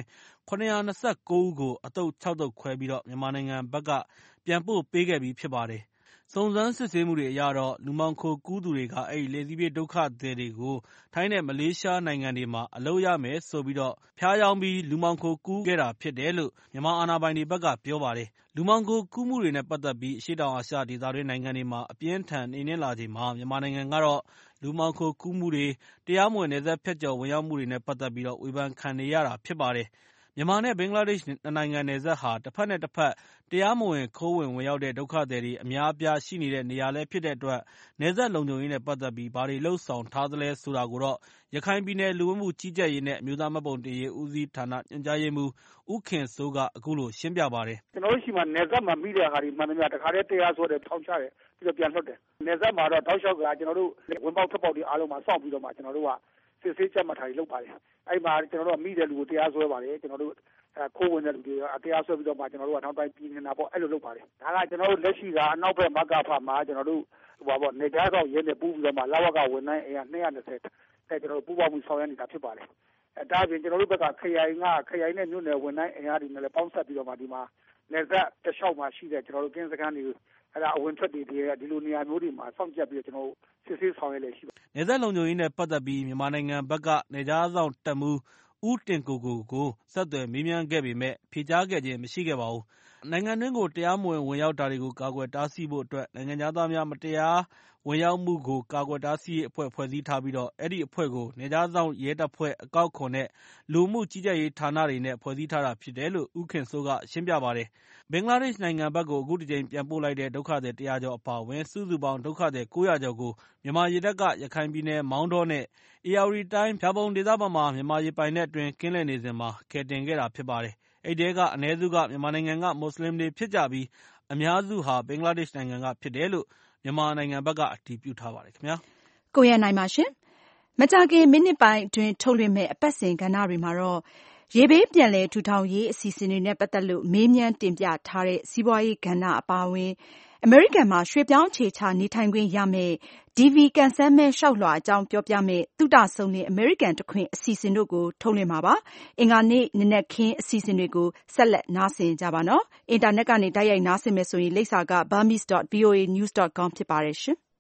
929ဦးကိုအသုတ်6သုတ်ခွဲပြီးတော့မြန်မာနိုင်ငံဘက်ကပြန်ပို့ပေးခဲ့ပြီးဖြစ်ပါတယ်စုံစမ်းစစ်ဆေးမှုတွေအရတော့လူမှောင်ခိုကူးသူတွေကအဲ့ဒီလေစီးပြေးဒုက္ခသည်တွေကိုထိုင်းနဲ့မလေးရှားနိုင်ငံတွေမှာအလုပ်ရမယ်ဆိုပြီးတော့ဖျားယောင်းပြီးလူမှောင်ခိုကူးခဲ့တာဖြစ်တယ်လို့မြန်မာအာဏာပိုင်တွေဘက်ကပြောပါတယ်လူမှောင်ခိုကူးမှုတွေနဲ့ပတ်သက်ပြီးအရှေ့တောင်အာရှဒေသတွင်းနိုင်ငံတွေမှာအပြင်းထန်နေနေလာချိန်မှာမြန်မာနိုင်ငံကတော့လူမှောင်ခိုကူးမှုတွေတရားမဝင်နယ်စပ်ဖြတ်ကျော်ဝင်ရောက်မှုတွေနဲ့ပတ်သက်ပြီးတော့ဝေဖန်ခံနေရတာဖြစ်ပါတယ်မြန်မာနဲ့ဘင်္ဂလားဒေ့ရှ်နိုင်ငံနယ်စပ်ဟာတစ်ဖက်နဲ့တစ်ဖက်တရားမဝင်ခိုးဝင်ရောက်တဲ့ဒုက္ခသည်တွေအများအပြားရှိနေတဲ့နေရာလည်းဖြစ်တဲ့အတွက်နယ်စပ်လုံခြုံရေးနဲ့ပတ်သက်ပြီးဘာတွေလှုပ်ဆောင်ထားသလဲဆိုတာကိုတော့ရခိုင်ပြည်နယ်လူဝင်မှုကြီးကြပ်ရေးနဲ့အမျိုးသားမှတ်ပုံတင်ရေးဦးစီးဌာနညွှန်ကြားရေးမှူးဦးခင်စိုးကအခုလိုရှင်းပြပါတယ်ကျွန်တော်တို့ရှိမှနယ်စပ်မှာမိတဲ့ဟာဒီမှန်သမျှတခါတည်းတရားစွဲတယ်ထောင်ချတယ်ပြီးတော့ပြန်လွှတ်တယ်နယ်စပ်မှာတော့တောက်လျှောက်ကကျွန်တော်တို့ဝင်ပေါက်ထွက်ပေါက်တွေအားလုံးမှာစောင့်ပြီးတော့မှကျွန်တော်တို့ကစစ်ဆေးချက်မှတ်ထားပြီးလုပ်ပါတယ်အဲ့မှာကျွန်တော်တို့မိတဲ့လူကိုတရားစွဲပါတယ်ကျွန်တော်တို့ခိုးဝင်တဲ့လူတွေတရားစွဲပြီးတော့မှကျွန်တော်တို့ကနောက်တိုင်းပြည်နေတာပေါ့အဲ့လိုလုပ်ပါတယ်ဒါကကျွန်တော်တို့လက်ရှိကအနောက်ဘက်မကဖမှာကျွန်တော်တို့ဟိုပါပေါ့နေသားဆောင်ရင်းနဲ့ပူးပြီးတော့မှလဝကဝန်ထမ်းအင်အား220အဲကျွန်တော်တို့ပူးပေါင်းမှုဆောင်ရွက်နေတာဖြစ်ပါတယ်ဒါအပြင်ကျွန်တော်တို့ဘက်ကခရိုင်နဲ့မြို့နယ်ဝန်ထမ်းအင်အားတွေနဲ့လည်းပေါင်းဆက်ပြီးတော့မှဒီမှာနယ်စပ်တစ်လျှောက်မှာရှိတဲ့ကျွန်တော်တို့ကင်းစခန်းတွေအဲ့ဒါအဝင်ထွက်တွေဒီလိုနေရာမျိုးတွေမှာစောင့်ကြပ်ပြီးတော့ကျွန်တော်တို့စစ်ဆေးဆောင်ရွက်လေရှိပါတယ်နယ်စပ်လုံခြုံရေးနဲ့ပတ်သက်ပြီးမြန်မာနိုင်ငံဘက်ကနယ်ခြားစောင့်တပ်မှုဦးတင်ကိုဆက်သွယ်မေးမြန်းခဲ့ပေမဲ့ဖြေကြားခဲ့ခြင်းမရှိခဲ့ပါဘူးနိုင်ငံတွင်းကိုတရားမဝင်ဝင်ရောက်တာတွေကိုကာကွယ်တားဆီးဖို့အတွက်နိုင်ငံသားများမတရားဝင်ရောက်မှုကိုကာကွယ်တားဆီးရေးအဖွဲ့ဖွဲ့စည်းထားပြီးတော့အဲ့ဒီအဖွဲ့ကိုနယ်ခြားစောင့်ရဲတပ်ဖွဲ့အကောက်ခွန်နဲ့လူမှုကြီးကြပ်ရေးဌာနတွေနဲ့ဖွဲ့စည်းထားတာဖြစ်တယ်လို့ဦးခင်စိုးကရှင်းပြပါတယ်ဘင်္ဂလားဒေ့ရှ်နိုင်ငံဘက်ကိုအခုတစ်ကြိမ်ပြန်ပို့လိုက်တဲ့ဒုက္ခသည်100ကျော်အပါအဝင်စုစုပေါင်းဒုက္ခသည်900ကျော်ကိုမြန်မာရေတပ်ကရခိုင်ပြည်နယ်မောင်းတောနဲ့ဧရာဝတီတိုင်းဖျာပုံဒေသဘက်မှာမြန်မာရေပိုင်နက်အတွင်းကင်းလှည့်နေစဉ်မှာကယ်တင်ခဲ့တာဖြစ်ပါတယ်အဲ့ဒီကအနည်းစုကမြန်မာနိုင်ငံကမွတ်စလင်တွေဖြစ်ကြပြီးအများစုဟာဘင်္ဂလားဒေ့ရှ်နိုင်ငံကဖြစ်တယ်လို့မြန်မာနိုင်ငံဘက်ကအတည်ပြုထားပါတယ်ခင်ဗျာကိုရနိုင်ပါရှင်မကြခင်မိနစ်ပိုင်းအတွင်းထုတ်လွှင့်မဲ့အပတ်စဉ်ကဏ္ဍတွေမှာတော့ရေဘေးပြန်လည်ထူထောင်ရေးအစီအစဉ်တွေနဲ့ပတ်သက်လို့မေးမြန်းတင်ပြထားတဲ့စီးပွားရေးကဏ္ဍအပါအဝင်အမေရိကန်မှာရွှေ့ပြောင်းအခြေချနေထိုင်ခွင့်ရမယ့် DV ကန်ဆယ်မဲ့လျှောက်လွှာအကြောင်းပြောပြမယ့်သုတဆုံးလင်းအမေရိကန်တခွင်အစီအစဉ်တို့ကိုထုတ်လွှင့်မှာပါ။အင်္ဂါနေ့နနက်ခင်းအစီအစဉ်တွေကိုဆက်လက်နားဆင်ကြပါနော်။အင်တာနက်ကနေတိုက်ရိုက်နားဆင်မယ်ဆိုရင်လိပ်စာက burmese.voanews.com ဖြစ်ပါတယ်ရှင်။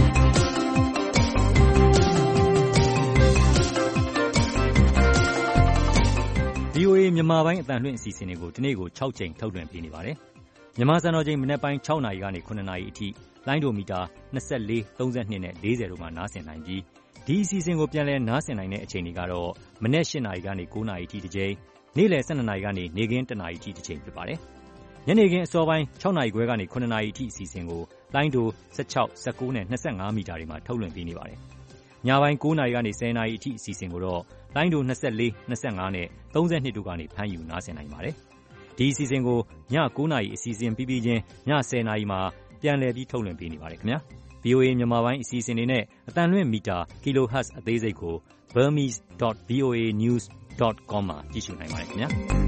VOA မြန်မာပိုင်းအသံလွှင့်အစီအစဉ်တွေကိုဒီနေ့ကို6ကြိမ်ထုတ်လွှင့်ပေးနေပါတယ်။မြန်မာစံတော်ချိန်မနက်ပိုင်း6နာရီကနေ9နာရီအထိလိုင်းဒိုမီတာ24 32နဲ့40တို့မှာနားဆင်နိုင်ပြီးဒီအစီအစဉ်ကိုပြန်လည်နားဆင်နိုင်တဲ့အချိန်တွေကတော့မနက်8နာရီကနေ9နာရီအထိတစ်ကြိမ်နေ့လယ်12နာရီကနေနေ့ခင်း1နာရီအထိတစ်ချိန်ဖြစ်ပါတယ်။ညနေခင်းအစောပိုင်း6နာရီခွဲကနေ9နာရီအထိအစီအစဉ်ကိုလိုင်းဒို16 19နဲ့25မီတာတွေမှာထုတ်လွှင့်ပေးနေပါတယ်။ညပိုင်း9နာရီကနေ10နာရီအထိအစီအစဉ်ကိုတော့လိုင်းဒို24 25နဲ့32တို့ကနေဖမ်းယူနားဆင်နိုင်ပါတယ်။ဒီအစီအစဉ်ကိုည9နာရီအစီအစဉ်ပြီးပြီးချင်းည10နာရီမှာပြန်လည်ပြီးထုတ်လွှင့်ပေးနေပါတယ်ခင်ဗျာ။ VOA မြန်မာပိုင်းအစီအစဉ်တွေနဲ့အသံလွှင့်မီတာ kilohertz အသေးစိတ်ကို burmese.voanews voa.com မှာကြည့်ရှုနိုင်ပါတယ်ခင်ဗျာ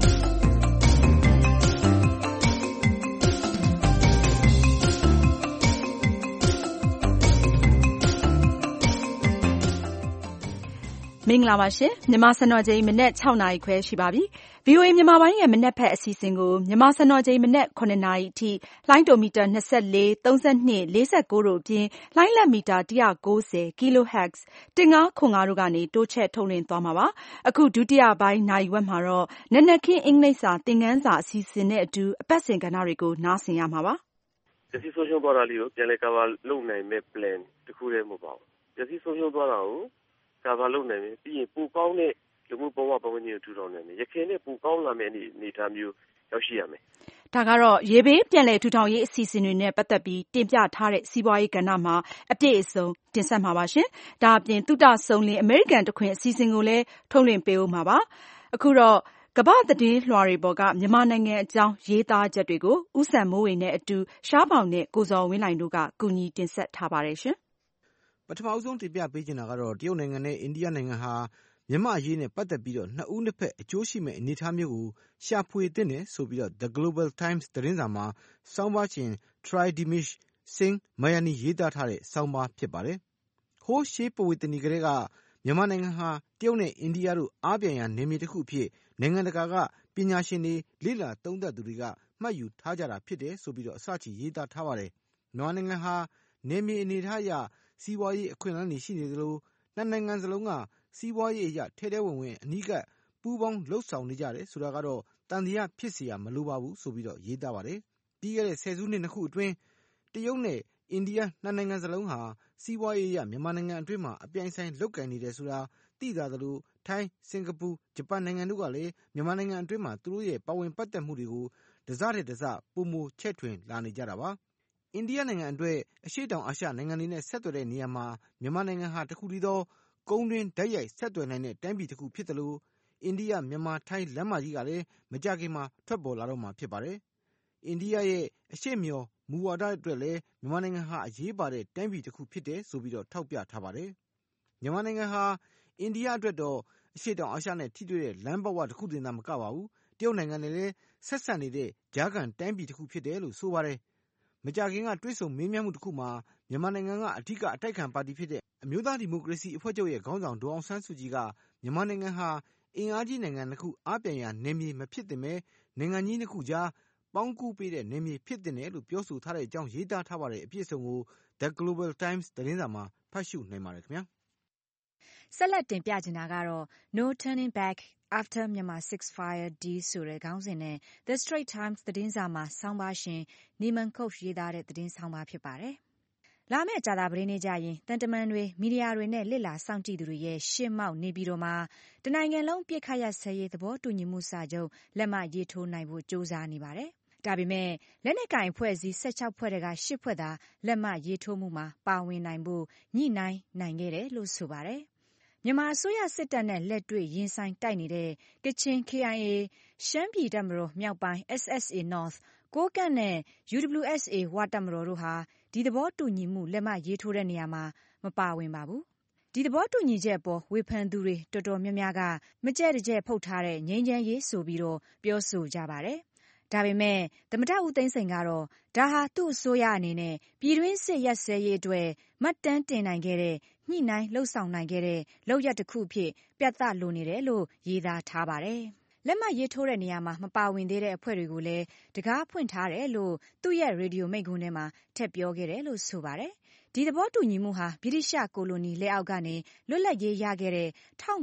မင်္ဂလာပါရှင်မြန်မာစံတော်ချိန်မနက်6နာရီခွဲရှိပါပြီ VOA မြန်မာပိုင်းရဲ့မနက်ဖက်အစီအစဉ်ကိုမြန်မာစံတော်ချိန်မနက်9နာရီအထိလိုင်းဒိုမီတာ24 32 49တို့အပြင်လိုင်းလက်မီတာ190 kHz 1505တို့ကနေတိုးချဲ့ထုတ်လွှင့်သွားမှာပါအခုဒုတိယပိုင်းနိုင်ဝက်မှာတော့နက်နက်ခင်းအင်္ဂလိပ်စာသင်ခန်းစာအစီအစဉ်နဲ့အတူအပတ်စဉ်ကဏ္ဍတွေကိုနားဆင်ရမှာပါပျက်စီးဆုံးရှုံးသွားတာလေးကိုပြန်လည်ကာဗာလုပ်နိုင်မဲ့ plan တစ်ခုတည်းမဟုတ်ပါဘူးပျက်စီးဆုံးရှုံးသွားတာကိုကာဗာလုပ်နိုင်မယ်ပြီးရင်ပိုကောင်းတဲ့လူမှုဘဝပတ်ဝန်းကျင်ကိုထူထောင်နိုင်မယ်ရခိုင်နဲ့ပိုကောင်းလာမယ့်အနေအထားမျိုးရောက်ရှိရမယ်ဒါကတော့ရေဘေးပြန်လည်ထူထောင်ရေးအစီအစဉ်တွေနဲ့ပတ်သက်ပြီးတင်ပြထားတဲ့စီးပွားရေးကဏ္ဍမှာအပြည့်အစုံတင်ဆက်မှာပါရှင်ဒါအပြင်သုတဆုံးလင်းအမေရိကန်တခွင်အစီအစဉ်ကိုလည်းထုတ်လွှင့်ပေးဦးမှာပါအခုတော့ကမ္ဘာသတင်းလွှာတွေပေါ်ကမြန်မာနိုင်ငံအကြောင်းရေးသားချက်တွေကိုဦးစံမိုးဝေနဲ့အတူရှားပေါင်နဲ့ကိုဇော်ဝင်းလှိုင်တို့ကကူညီတင်ဆက်ထားပါတယ်ရှင်ပထမဆုံးတင်ပြပေးချင်တာကတော့တရုတ်နိုင်ငံနဲ့အိန္ဒိယနိုင်ငံဟာမြန်မာအရေးနဲ့ပတ်သက်ပြီးတော့နှစ်ဦးနှစ်ဖက်အကျိုးရှိမဲ့အနေအထားမျိုးကိုရှာဖွေသင့်တယ်ဆိုပြီးတော့ The Global Times သတင်းစာမှာဆောင်းပါးရှင် Tridimish Singh Mayani ရေးသားထားတဲ့ဆောင်းပါးဖြစ်ပါတယ်။ဟိုးရှေးပဝေသနီကလေးကမြန်မာနိုင်ငံဟာတရုတ်နဲ့အိန္ဒိယတို့အားပြိုင်ရာနယ်မြေတစ်ခုအဖြစ်နိုင်ငံတကာကပညာရှင်တွေလေ့လာသုံးသပ်သူတွေကမှတ်ယူထားကြတာဖြစ်တယ်ဆိုပြီးတော့အစချီရေးသားထားပါတယ်။မြန်မာနိုင်ငံဟာနယ်မြေအနေအထားအရစီးပွားရေးအခွင့်အလမ်းတွေရှိနေသလိုနှစ်နိုင်ငံစလုံးကစီးပွားရေးအရထဲထဲဝင်ဝင်အနီးကပ်ပူးပေါင်းလှုပ်ဆောင်နေကြတယ်ဆိုတာကတော့တန်တရားဖြစ်เสียမလိုပါဘူးဆိုပြီးတော့ရေးသားပါတယ်။ပြီးခဲ့တဲ့ဆယ်စုနှစ်နှစ်ခုအတွင်းတရုတ်နဲ့အိန္ဒိယနှစ်နိုင်ငံစလုံးဟာစီးပွားရေးအရမြန်မာနိုင်ငံအတွင်းမှာအပြိုင်ဆိုင်လုပ်ကိုင်နေတယ်ဆိုတာသိသာသလိုထိုင်းစင်ကာပူဂျပန်နိုင်ငံတို့ကလည်းမြန်မာနိုင်ငံအတွင်းမှာသူတို့ရဲ့ပါဝင်ပတ်သက်မှုတွေကိုတစတဲ့တစပုံမချဲ့ထွင်လာနေကြတာပါ။အိန္ဒိယနိုင်ငံအတွက်အရှေ့တောင်အာရှနိုင်ငံတွေနဲ့ဆက်သွယ်တဲ့နေရာမှာမြန်မာနိုင်ငံဟာတခုတည်းသောကုန်းတွင်းဓာတ်ရိုက်ဆက်သွယ်နိုင်တဲ့တိုင်းပြည်တစ်ခုဖြစ်တယ်လို့အိန္ဒိယမြန်မာထိုင်းလမ်းမကြီးကလည်းမကြာခင်မှာထွက်ပေါ်လာတော့မှာဖြစ်ပါတယ်။အိန္ဒိယရဲ့အရှေ့မျှော်မူဝါဒအတွက်လည်းမြန်မာနိုင်ငံဟာအရေးပါတဲ့တိုင်းပြည်တစ်ခုဖြစ်တယ်ဆိုပြီးတော့ထောက်ပြထားပါတယ်။မြန်မာနိုင်ငံဟာအိန္ဒိယအတွက်တော့အရှေ့တောင်အာရှနဲ့ထိတွေ့တဲ့လမ်းဘဝတစ်ခုတင်သာမကပါဘူး။တရုတ်နိုင်ငံနဲ့လည်းဆက်ဆံနေတဲ့ကြားခံတိုင်းပြည်တစ်ခုဖြစ်တယ်လို့ဆိုပါတယ်။မကြာခင်ကတွေ့ဆုံမေးမြန်းမှုတစ်ခုမှာမြန်မာနိုင်ငံကအဓိကအတိုက်ခံပါတီဖြစ်တဲ့အမျိုးသားဒီမိုကရေစီအဖွဲ့ချုပ်ရဲ့ခေါင်းဆောင်ဒေါ်အောင်ဆန်းစုကြည်ကမြန်မာနိုင်ငံဟာအင်အားကြီးနိုင်ငံတစ်ခုအားပြိုင်ရာနယ်မြေမဖြစ်သင့်ပဲနိုင်ငံကြီးနှစ်ခုကြားပေါင်းကူးပေးတဲ့နယ်မြေဖြစ်သင့်တယ်လို့ပြောဆိုထားတဲ့အကြောင်းရေးသားထားပါတယ်အပြည့်အစုံကို The Global Times သတင်းစာမှာဖတ်ရှုနိုင်ပါတယ်ခင်ဗျာဆက်လက်တင်ပြချင်တာကတော့ No Turning Back After Myanmar Ceasefire Deal ဆိုတဲ့ခေါင်းစဉ်နဲ့ The Straits Times သတင်းစာမှာဆောင်းပါးရှင် Neiman Coach ရေးသားတဲ့သတင်းဆောင်းပါးဖြစ်ပါတယ်။လာမယ့်ကြာသပတေးနေ့ကျရင်တန်တမန်တွေမီဒီယာတွေနဲ့လစ်လာစောင့်ကြည့်သူတွေရဲ့ရှေ့မှောက်နေပြည်တော်မှာတနိုင်ငံလုံးပြစ်ခတ်ရဆဲရေးသဘောတူညီမှုစာချုပ်လက်မှတ်ရေးထိုးနိုင်ဖို့ကြိုးစားနေပါတယ်။ဒါပေမဲ့လက်နက်ကင်ဖွဲ့စည်း16ဖွဲ့တက8ဖွဲ့သာလက်မှတ်ရေးထိုးမှုမှာပါဝင်နိုင်ဖို့ညှိနှိုင်းနိုင်ခဲ့တယ်လို့ဆိုပါတယ်။မြန်မာအစိုးရစစ်တပ်နဲ့လက်တွေ့ရင်ဆိုင်တိုက်နေတဲ့ကချင် KIA ရှမ်းပြည်တပ်မတော်မြောက်ပိုင်း SSA North ကိုးကန့်နဲ့ UWSA ဝတပ်မတော်တို့ဟာဒီသဘောတူညီမှုလက်မှတ်ရေးထိုးတဲ့နေရာမှာမပါဝင်ပါဘူး။ဒီသဘောတူညီချက်ပေါ်ဝေဖန်သူတွေတော်တော်များများကမကြဲ့တကြဲ့ဖုတ်ထားတဲ့ငြိမ်းချမ်းရေးဆိုပြီးတော့ပြောဆိုကြပါတယ်။ဒါပေမဲ့သမ္မတဦးသိန်းစိန်ကတော့ဒါဟာသူ့အစိုးရအနေနဲ့ပြည်တွင်းစစ်ရပ်စဲရေးအတွက်မှတ်တမ်းတင်နိုင်ခဲ့တဲ့ညှိနှိုင်းလှုပ်ဆောင်နိုင်ခဲ့တဲ့လုပ်ရပ်တစ်ခုဖြစ်ပြသလိုနေတယ်လို့ရေးသားထားပါတယ်။လက်မှတ်ရေးထိုးတဲ့နေရာမှာမပါဝင်သေးတဲ့အဖွဲ့တွေကိုလည်းတကားဖွင့်ထားတယ်လို့သူ့ရဲ့ရေဒီယိုမိန့်ခွန်းထဲမှာထည့်ပြောခဲ့တယ်လို့ဆိုပါတယ်။ဒီသဘောတူညီမှုဟာဗြိတိရှကိုလိုနီလက်အောက်ကနေလွတ်လပ်ရေးရခဲ့တဲ့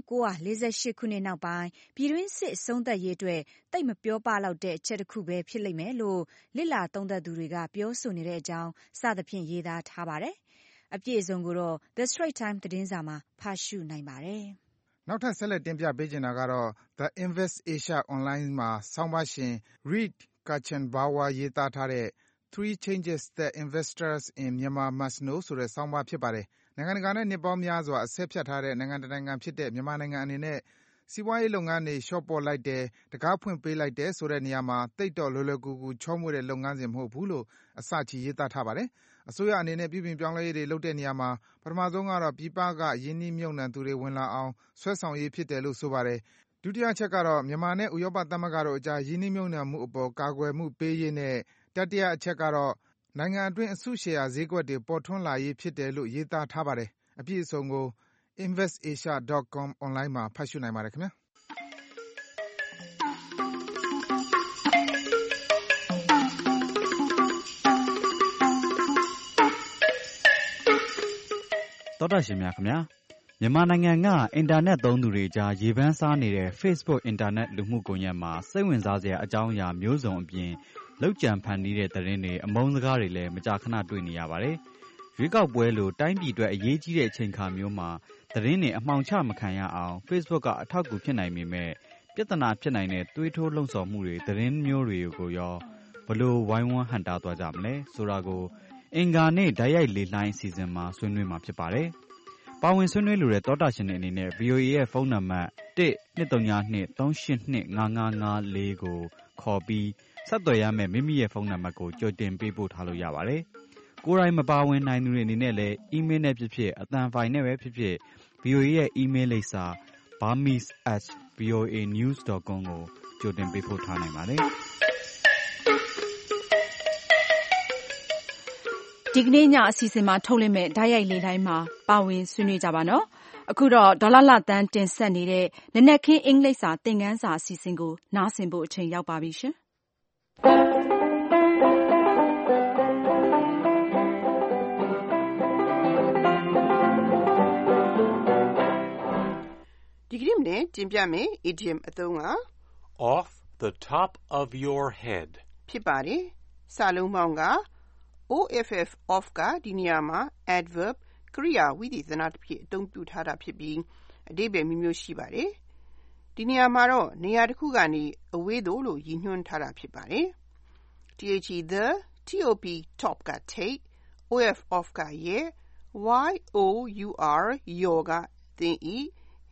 1948ခုနှစ်နောက်ပိုင်းပြည်တွင်းစစ်အဆုံးသတ်ရေးအတွက်တိတ်မပြောပလောက်တဲ့အချက်တစ်ခုပဲဖြစ်လိမ့်မယ်လို့လစ်လာသုံးသပ်သူတွေကပြောဆိုနေတဲ့အကြောင်းစသဖြင့်ရေးသားထားပါတယ်။အပြည့်အစုံကိုတော့ The Straits Times သတင်းစာမှာဖတ်ရှုနိုင်ပါတယ်။နောက်ထပ်ဆက်လက်တင်ပြပေးချင်တာကတော့ The Invest Asia Online မှာဆောင်းပါးရှင် Reed Kachanbawa ရေးသားထားတဲ့ Three Changes That Investors in Myanmar Must Know ဆိုတဲ့ဆောင်းပါးဖြစ်ပါတယ်။နိုင်ငံတကာနဲ့နှစ်ပေါင်းများစွာအဆက်ဖြတ်ထားတဲ့နိုင်ငံတစ်နိုင်ငံဖြစ်တဲ့မြန်မာနိုင်ငံအနေနဲ့စီးပွားရေးလုပ်ငန်းတွေလျှော့ပေါ့လိုက်တယ်တကားဖွင့်ပေးလိုက်တယ်ဆိုတဲ့နေရာမှာတိတ်တော့လွယ်လွယ်ကူကူချောမွေ့တဲ့လုပ်ငန်းစဉ်မဟုတ်ဘူးလို့အစချီရေးသားထားပါတယ်။အစိုးရအနေနဲ့ပြုပြင်ပြောင်းလဲရေးတွေလုပ်တဲ့နေရာမှာပထမဆုံးကတော့ပြည်ပကယင်းနှိမ့်မြုပ်နှံသူတွေဝင်လာအောင်ဆွဲဆောင်ရေးဖြစ်တယ်လို့ဆိုပါတယ်။ဒုတိယအချက်ကတော့မြန်မာနဲ့ဥရောပသမဂ္ဂတို့အကြားရင်းနှီးမြှုပ်နှံမှုအပေါ်ကာကွယ်မှုပေးရေးနဲ့တတိယအချက်ကတော့နိုင်ငံအတွင်းအစုရှယ်ယာဈေးကွက်တွေပေါ်ထွန်းလာရေးဖြစ်တယ်လို့ရေးသားထားပါတယ်။အပြည့်အစုံကို investasia.com online မှာဖတ်ရှုနိုင်ပါတယ်ခင်ဗျာသောတာရှင်များခင်ဗျာမြန်မာနိုင်ငံကအင်တာနက်သုံးသူတွေကြားရေပန်းစားနေတဲ့ Facebook အင်တာနက်လူမှုကွန်ရက်မှာစိတ်ဝင်စားစရာအကြောင်းအရာမျိုးစုံအပြင်လောက်ကျန်ဖန်တီးတဲ့သတင်းတွေအမုန်းစကားတွေလည်းမကြာခဏတွေ့နေရပါတယ်။ရွေးကောက်ပွဲလိုတိုင်းပြည်အတွက်အရေးကြီးတဲ့အချိန်ခါမျိုးမှာသတင်းတွေအမှောင်ချမခံရအောင် Facebook ကအထောက်အကူဖြစ်နိုင်ပေမဲ့ပြဿနာဖြစ်နိုင်တဲ့သွေးထိုးလှုံ့ဆော်မှုတွေသတင်းမျိုးတွေကိုရောဘလို့ဝိုင်းဝန်းဟန်တာသွားကြမလဲဆိုတာကိုအင်္ဂါနေ့ဓာတ်ရိုက်လေလှိုင်းအစီအစဉ်မှာဆွေးနွေးမှာဖြစ်ပါတယ်။ပါဝင်ဆွေးနွေးလိုတဲ့သောတာရှင်တွေအနေနဲ့ VOA ရဲ့ဖုန်းနံပါတ်1-232-382-5554ကိုခေါ်ပြီးဆက်သွယ်ရမယ့်မိမိရဲ့ဖုန်းနံပါတ်ကိုကြိုတင်ပေးပို့ထားလို့ရပါတယ်။ကိုယ်တိုင်မပါဝင်နိုင်သူတွေအနေနဲ့လည်း email နဲ့ဖြစ်ဖြစ်အသံဖိုင်နဲ့ပဲဖြစ်ဖြစ် VOA ရဲ့ email လိပ်စာ burmese@voanews.com ကိုကြိုတင်ပေးပို့ထားနိုင်ပါတယ်။ဒီကနေ့ညအစီအစဉ်မှာထုတ်လွှင့်မဲ့ဓာတ်ရိုက်လေတိုင်းမှာပါဝင်ဆွေးနွေးကြပါနော်။အခုတော့ဒေါ်လာလတန်းတင်ဆက်နေတဲ့နနက်ခင်းအင်္ဂလိပ်စာသင်ခန်းစာအစီအစဉ်ကိုနားဆင်ဖို့အချိန်ရောက်ပါပြီရှင်။ဒီကနေ့မနေ့တင်ပြမယ် idiom အသုံးက off the top of your head ဖြစ်ပါတယ်။စာလုံးပေါင်းကoff ကဒီနေရာမှာ adverb ကရိယာဝိသေသနတစ်ဖြစ်အသုံးပြုထားတာဖြစ်ပြီးအဓိပ္ပာယ်မျိုးမျိုးရှိပါတယ်။ဒီနေရာမှာတော့နေရာတစ်ခုကနေအဝေးသို့လို့ရည်ညွှန်းထားတာဖြစ်ပါတယ်။ the top top က take off က ရဲ့your ကသင်၏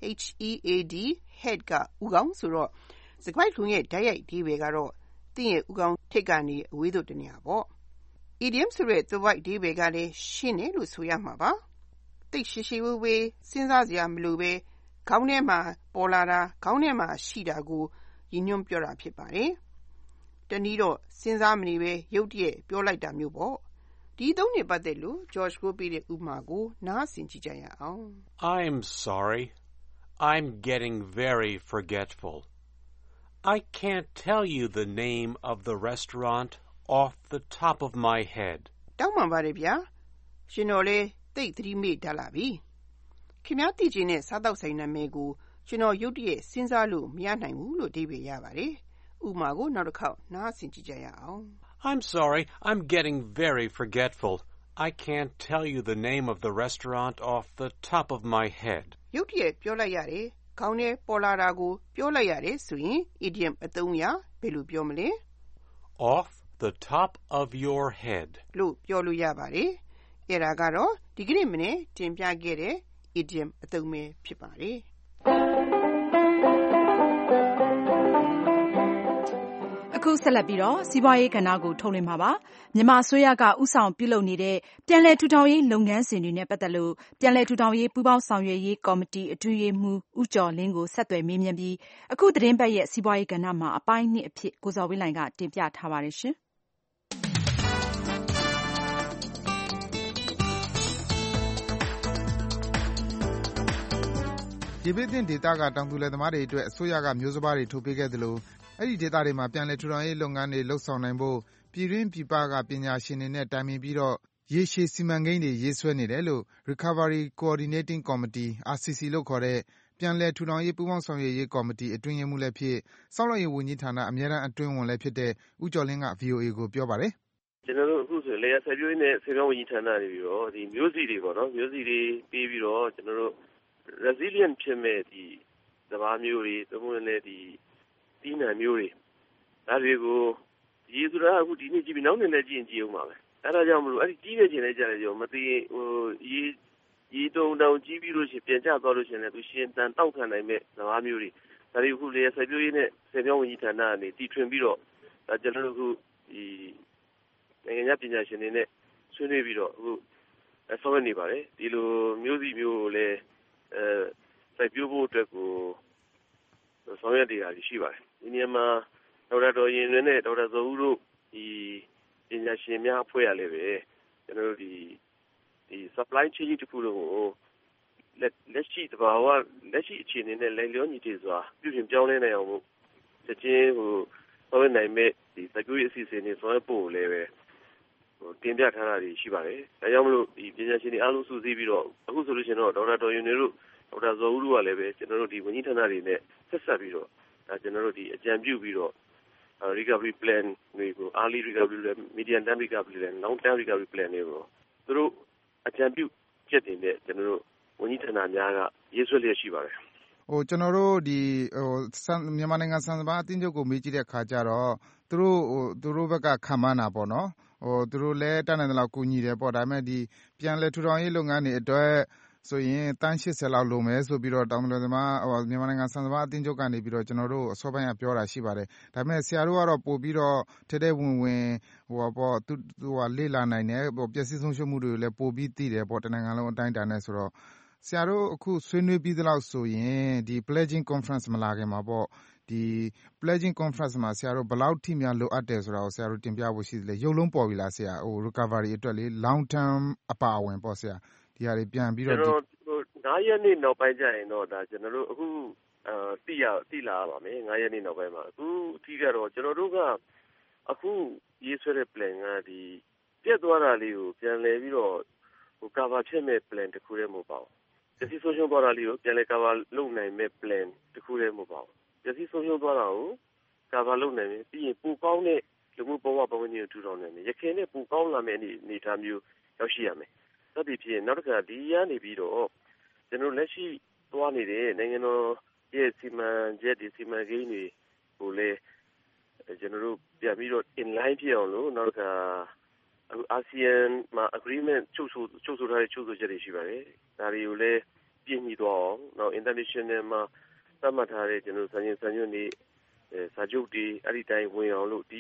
head ကဥကောင်းဆိုတော့စကားလုံးရဲ့ဓာတ်ရိုက်အဓိပ္ပာယ်ကတော့သင်ရဲ့ဥကောင်းထိပ်ကနေအဝေးသို့တနေရာပေါ့။ idiom ဆိုတဲ့သွယ်ဝိုက်အဓိပ္ပာယ်ကလည်းရှင်းတယ်လို့ဆိုရမှာပါ။သိပ်ရှည်ရှည်ဝေးဝေးစဉ်းစားစရာမလိုပဲခေါင်းထဲမှာပေါ်လာတာခေါင်းထဲမှာရှိတာကိုရည်ညွှန်းပြောတာဖြစ်ပါတယ်။တနည်းတော့စဉ်းစားမနေပဲရုတ်တရက်ပြောလိုက်တာမျိုးပေါ့။ဒီအသုံးနဲ့ပတ်သက်လို့ George ကိုပေးတဲ့ဥပမာကိုနားဆင်ကြည့်ကြရအောင်။ I'm sorry. I'm getting very forgetful. I can't tell you the name of the restaurant off the top of my head. တောင်းပန်ပါတယ်ဗျာ။ရှင်တော်လည်းသိသတိမေ့တတ်လာပြီ။ခင်ဗျားသိချင်တဲ့စားတောက်ဆိုင်နာမည်ကိုကျွန်တော်ရုတ်တရက်စဉ်းစားလို့မရနိုင်ဘူးလို့အဓိပ္ပာယ်ရပါတယ်။ဥပမာကိုနောက်တစ်ခေါက်နားဆင်ကြည့်ကြရအောင်။ I'm sorry. I'm getting very forgetful. I can't tell you the name of the restaurant off the top of my head. ရုတ်တရက်ပြောလိုက်ရတယ်။ခေါင်းထဲပေါ်လာတာကိုပြောလိုက်ရတယ်ဆိုရင် idiom အသုံးအရဘယ်လိုပြောမလဲ Off the top of your head လို့ပြောလို့ရပါတယ်။အဲ့ဒါကတော့ဒီကနေ့မနေ့တင်ပြခဲ့တဲ့ idiom အသုံးပဲဖြစ်ပါတယ်။အခုဆက်လက်ပြီးတော့စီးပွားရေးကဏ္ဍကိုထုတ်လွှင့်မှာပါ။မြန်မာအစိုးရကဥဆောင်ပြုလုပ်နေတဲ့ပြန်လည်ထူထောင်ရေးလုပ်ငန်းစဉ်တွေနဲ့ပတ်သက်လို့ပြန်လည်ထူထောင်ရေးပူးပေါင်းဆောင်ရွက်ရေးကော်မတီအတွင်းရေးမှူးဦးကျော်လင်းကိုဆက်သွယ်မေးမြန်းပြီးအခုသတင်းပတ်ရဲ့စီးပွားရေးကဏ္ဍမှာအပိုင်း2အဖြစ်ကိုဇော်ဝင်းလှိုင်ကတင်ပြထားပါတယ်ရှင်။ရေဘေးသင့်ဒေသကတောင်သူလယ်သမားတွေအတွက်အစိုးရကမျိုးစပါးတွေထုတ်ပေးခဲ့သလိုအဲဒီဒေသတွေမှာပြန်လည်ထူထောင်ရေးလုပ်ငန်းတွေလုပ်ဆောင်နိုင်ဖို့ပြည်တွင်းပြည်ပကပညာရှင်တွေနဲ့တိုင်ပင်ပြီးတော့ရေရှည်စီမံကိန်းတွေရေးဆွဲနေတယ်လို့ Recovery Coordinating Committee RCC လို့ခေါ်တဲ့ပြန်လည်ထူထောင်ရေးပူးပေါင်းဆောင်ရွက်ရေးကော်မတီအတွင်းရေးမှူးလည်းဖြစ်ဆောက်လုပ်ရေးဝန်ကြီးဌာနအမြဲတမ်းအတွင်းဝန်လည်းဖြစ်တဲ့ဦးကျော်လင်းက VOA ကိုပြောပါတယ်။ကျွန်တော်တို့အခုဆိုလယ်ယာစိုက်ပျိုးရေးနဲ့ဆေးဝါးဝန်ကြီးဌာနတွေပြီးတော့ဒီမျိုးစီတွေပေါ့နော်မျိုးစီတွေပြီးပြီးတော့ကျွန်တော်တို့ resilient ဖြစ်မဲ့ဒီစပါးမျိုးတွေသို့မဟုတ်လည်းဒီတီးနှံမျိုးတွေဒါတွေကိုရေဆိုတာအခုဒီနေ့ကြည့်ပြီးနောက်နေ့လည်းကြည့်ရင်ကြည့်အောင်ပါပဲအဲဒါကြောင့်မလို့အဲ့ဒီကြီးနေခြင်းလည်းကြတယ်ကြောမသိရေတုံတောင်ကြီးပြီးလို့ရှိရင်ပြန်ကျသွားလို့ရှိရင်လည်းသူရှင်တန်တောက်ခံနိုင်မဲ့စပါးမျိုးတွေဒါတွေအခုလေစိုက်ပျိုးရေးနဲ့ဆယ်ပြောင်းဝန်ကြီးဌာနကနေတည်ထွင်ပြီးတော့ကျွန်တော်တို့အခုဒီနိုင်ငံခြားပညာရှင်တွေနဲ့ဆွေးနွေးပြီးတော့အခုဆောင်ရွက်နေပါတယ်ဒီလိုမျိုးစီမျိုးကိုလည်းစိုက်ပျိုးဖို့အတွက်ကိုဆောင်တွေကရှိပါတယ်ဒီနေရာမှာဒေါက်တာတော်ရင်နဲ့ဒေါက်တာဇော်ဦးတို့ဒီပညာရှင်များအဖွဲ့ရလည်းပဲကျွန်တော်တို့ဒီ supply chain တခုလုံးကိုလက်ရှိတဘာဝလက်ရှိအခြေအနေနဲ့လည်းလျောညီတည်စွာပြုပြင်ပြောင်းလဲနိုင်အောင်လို့ချက်ချင်းဆောင်ရွက်နိုင်မဲ့ဒီစိုက်ပျိုးရေးအစီအစဉ်တွေဆောင်ရွက်ဖို့လည်းပဲတင်ပြထားတာတွေရှိပါတယ်။ဒါကြောင့်မလို့ဒီပညာရှင်တွေအားလုံးစုစည်းပြီးတော့အခုဆိုလို့ရှိရင်တော့ဒေါက်တာတော်ရင်တွေတို့ဒေါက်တာဇော်ဦးတို့ကလည်းပဲကျွန်တော်တို့ဒီဝန်ကြီးဌာနတွေနဲ့ဆက်ဆက်ပြီးတော့ဒါကျွန်တော်တို့ဒီအကြံပြုပြီးတော့recovery plan တွေကို early recovery plan, medium term recovery plan, long term recovery plan တွေကိုသူတို့အကြံပြုချက်တွေနဲ့ကျွန်တော်တို့ဝန်ကြီးဌာနများကရေးဆွဲလျက်ရှိပါတယ်ကျွန်တော်တို့ဒီမြန်မာနိုင်ငံစံစပါးအသင်းချုပ်ကိုမေးကြည့်တဲ့အခါကျတော့သူတို့ဘက်ကခံမှန်းတာပေါ့နော်သူတို့လည်းတတ်နိုင်သလောက်ကူညီတယ်ပေါ့ဒါပေမဲ့ဒီပြန်လည်ထူထောင်ရေးလုပ်ငန်းတွေအတွက်ဆိုရင်တန်း80လောက်လိုမယ်ဆိုပြီးတော့တောင်တလွယ်သမားမြန်မာနိုင်ငံစံစပါးအသင်းချုပ်ကနေပြီးတော့ကျွန်တော်တို့အစောပိုင်းကပြောတာရှိပါတယ်ဒါပေမဲ့ဆရာတို့ကတော့ပို့ပြီးတော့ထဲထဲဝင်လေ့လာနိုင်တယ်ပျက်စီးဆုံးရှုံးမှုတွေကိုလည်းပို့ပြီးသိတယ်ပေါ့တနိုင်ငံလုံးအတိုင်းအတာနဲ့ဆိုတော့ဆရာတို့အခုဆွေးနွေးပြီးသလောက်ဆိုရင်ဒီ pledging conference မလာခင်မှာပေါ့ဒီ pledging conference မှာဆရာတို့ဘယ်လောက်ထိများလိုအပ်တယ်ဆိုတာကိုဆရာတို့တင်ပြဖို့ရှိသလဲရုပ်လုံးပေါ်ပြီလားဆရာrecovery အတွက်လေ long term အပါအဝင်ပေါ့ဆရာဒီဟာတွေပြန်ပြီးတော့ 9 ရက်နေ့နောက်ပိုင်းကျရင်တော့ဒါကျွန်တော်တို့အခုသိလာပါမယ်9 ရက်နေ့နောက်ပိုင်းမှာအခုအထိကတော့ကျွန်တော်တို့ကအခုရေးဆွဲတဲ့ plan ကဒီပြတ်သွားတာလေးကိုပြန်လည်ပြီးတော့cover ဖြစ်မဲ့ plan တစ်ခုတည်းမဟုတ်ပါဘူး။ပျက်စီးဆုံးရှုံးသွားတာလေးကိုပြန်လည် cover လုပ်နိုင်မဲ့ plan တစ်ခုတည်းမဟုတ်ပါဘူး။ပျက်စီးဆုံးရှုံးသွားတာကို cover လုပ်နိုင်မယ်ပြီးရင်ပိုကောင်းတဲ့လူမှုဘဝပတ်ဝန်းကျင်ကိုထူထောင်နိုင်မယ်။ရခိုင်နဲ့ပိုကောင်းလာမဲ့အနေအထားမျိုးရောက်ရှိရမယ်။သက်တည်ဖြစ်နောက်တစ်ခါဒီကနေပြီးတော့ကျွန်တော်လက်ရှိသွားနေတဲ့နိုင်ငံတော်ရဲ့စီမံချက်ဒီစီမံကိန်းတွေကိုလည်းကျွန်တော်တို့ပြန်ပြီးတော့ in line ဖြစ်အောင်လို့နောက်တစ်ခါအာဆီယံမှာ agreement ချုပ်ဆိုထားတဲ့ချုပ်ဆိုချက်တွေရှိပါတယ်။ဒါတွေကိုလည်းပြည့်မီသွားအောင်နောက် international မှာသတ်မှတ်ထားတဲ့ကျွန်တော်စံညွှန်းတွေစာချုပ်တွေအဲ့ဒီတိုင်းဝင်အောင်လို့ဒီ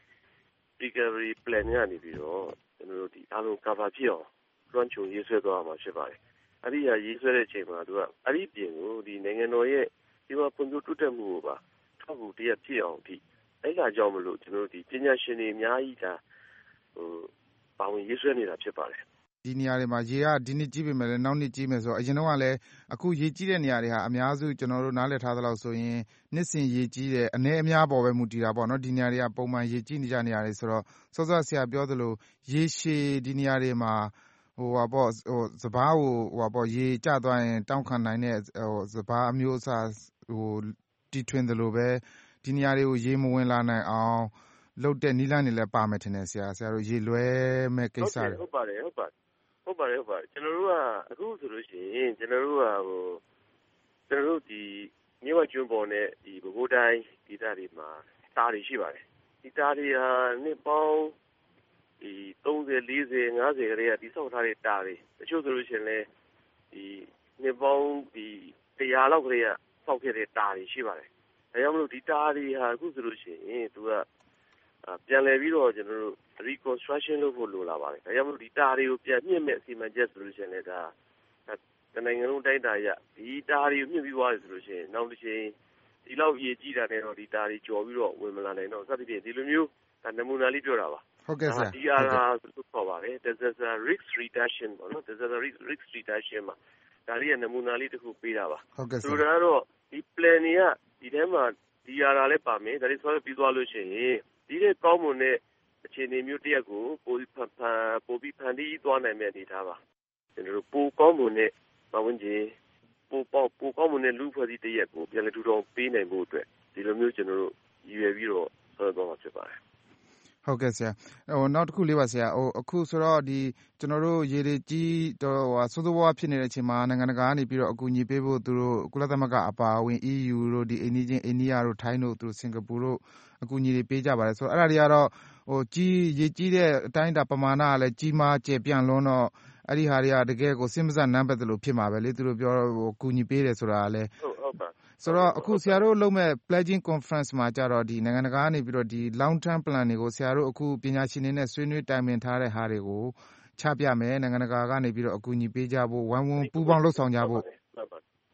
recovery plan ကနေပြီးတော့ကျွန်တော်တို့ဒီအားလုံး cover ဖြစ်အောင်လွှမ်းခြုံရေးဆွဲသွားမှာဖြစ်ပါတယ်။အဲ့ဒီဟာရေးဆွဲတဲ့အချိန်မှာသူကအဲ့ဒီပြင်ကိုဒီနိုင်ငံတော်ရဲ့ဒီမှာဖွံ့ဖြိုးတိုးတက်မှုကိုပါထောက်ကူတရက်ဖြစ်အောင်ဒီအဲ့ဒါကြောင့်မလို့ကျွန်တော်တို့ဒီပညာရှင်တွေအများကြီးဒါပါဝင်ရေးဆွဲနေတာဖြစ်ပါတယ်ဒီနေရာတွေမှာရေကဒီနှစ်ကြီးပေမဲ့လည်းနောက်နှစ်ကြီးမယ်ဆိုတော့အရင်တော့ကလည်းအခုရေကြီးတဲ့နေရာတွေဟာအများစုကျွန်တော်တို့နားလည်ထားသလောက်ဆိုရင်နှစ်စဉ်ရေကြီးတယ်အနည်းအများပေါ်ပဲမူတည်တာပေါ့နော်ဒီနေရာတွေကပုံမှန်ရေကြီးနေကြနေရတယ်ဆိုတော့စောစောဆရာပြောသလိုရေရှည်ဒီနေရာတွေမှာစပားကိုရေကျသွားရင်တောင်းခံနိုင်တဲ့စပားအမျိုးအစားတီထွင်သလိုပဲဒီနေရာတွေကိုရေမဝင်လာနိုင်အောင်လုတ်တဲ့နီးလန်းတွေလည်းပါမယ်ထင်တယ်ဆရာတို့ရေလွဲမဲ့ကိစ္စတွေဟုတ်ပါတယ်ကျွန်တော်တို့ကအခုဆိုလို့ရှိရင်ကျွန်တော်တို့ဒီမြို့ဝကျွန်းပေါ်နဲ့ဒီပဲခူးတိုင်းဒေသတွေမှာတားတွေရှိပါတယ်ဒီတားတွေဟာနှစ်ပေါင်းဒီ30 40 50ကလေးကတိစောက်ထားတဲ့တားတွေတချို့ဆိုလို့ရှိရင်လည်းဒီနှစ်ပေါင်းဒီ100လောက်ကလေးကစောက်ခဲ့တဲ့တားတွေရှိပါတယ်ဒါကြောင့်မလို့ဒီတားတွေဟာအခုဆိုလို့ရှိရင်သူကပြန်လည်ပြီးတော့ကျွန်တော်တို့ reconstruction လုပ်ဖို့လိုလာပါတယ်ဒါကြောင့်မလို့ဒီတားတွေကိုပြန်မြင့်မဲ့အစီအမံချက်ဆိုလို့ရှိရင်လည်းဒါနိုင်ငံလုံးတိုင်းတာရဒီတားတွေကိုမြင့်ပြီးသွားတယ်ဆိုလို့ရှိရင်နောက်တစ်ချိန်ဒီလောက်ရေကြီးတာနဲ့တော့ဒီတားတွေကြော်ပြီးတော့ဝင်မလာနိုင်တော့စသဖြင့်ဒီလိုမျိုးနမူနာလေးပြောတာပါဟုတ်ကဲ့ဆရာဒီအားဆိုခေါ်ပါတယ် disaster risk reduction ပေါ့နော် disaster risk reduction မှာဒါလေးကနမူနာလေးတစ်ခုပေးတာပါဟုတ်ကဲ့ဆရာဆိုတော့ဒီ plan တွေကဒီထဲမှာဒီအားလည်းပါမယ်ဒါလေးဆွဲပြီးသွားလို့ရှိရင်ဒီတဲ့ကောင်းမွန်တဲ့အခြေအနေမျိုးတစ်ရပ်ကိုပိုပြီးဖန်တီးသွားနိုင်မယ့်အနေအထားပါကျွန်တော်တို့ပိုကောင်းမွန်တဲ့ပတ်ဝန်းကျင်ပိုကောင်းမွန်တဲ့လူဖွဲ့စည်းတစ်ရပ်ကိုပြန်လည်ထူထောင်ပေးနိုင်ဖို့အတွက်ဒီလိုမျိုးကျွန်တော်တို့ရည်ရွယ်ပြီးတော့ဆွဲသွားမှာဖြစ်ပါတယ်ဟုတ်ကဲ့ဆရာနောက်တစ်ခုလေးပါဆရာအခုဆိုတော့ဒီကျွန်တော်တို့ရေတွေကြီးတော့စိုးစိုးဝါးဖြစ်နေတဲ့အချိန်မှာနိုင်ငံတကာကနေပြီးတော့အကူအညီပေးဖို့သူတို့ကုလသမဂ္ဂအပါအဝင် EU တို့ဒီအိန္ဒိယတို့ထိုင်းတို့သူတို့စင်ကာပူတို့အကူအညီတွေပေးကြပါတယ်ဆိုတော့အဲ့ဒါတွေကတော့ရေကြီးတဲ့အတိုင်းအတာပမာဏကလည်းကြီးမားကျယ်ပြန့်လွန်းတော့အဲ့ဒီဟာတွေကတကယ်ကိုစဉ်းစားနမ်းပတ်တယ်လို့ဖြစ်မှာပဲလေသူတို့ပြောကူညီပေးတယ်ဆိုတာကလည်းဟုတ်ပါဆိုတော့အခုဆရာတို့လုပ်မဲ့ pledging conference မှာကြတော့ဒီနိုင်ငံတကာကနေပြီးတော့ဒီ long term plan တွေကိုဆရာတို့အခုပညာရှင်တွေနဲ့ဆွေးနွေးတိုင်ပင်ထားတဲ့ဟာတွေကိုချပြမယ်နိုင်ငံတကာကနေပြီးတော့အကူအညီပေးကြဖို့ဝိုင်းဝန်းပူးပေါင်းလှုပ်ဆောင်ကြဖို့မှ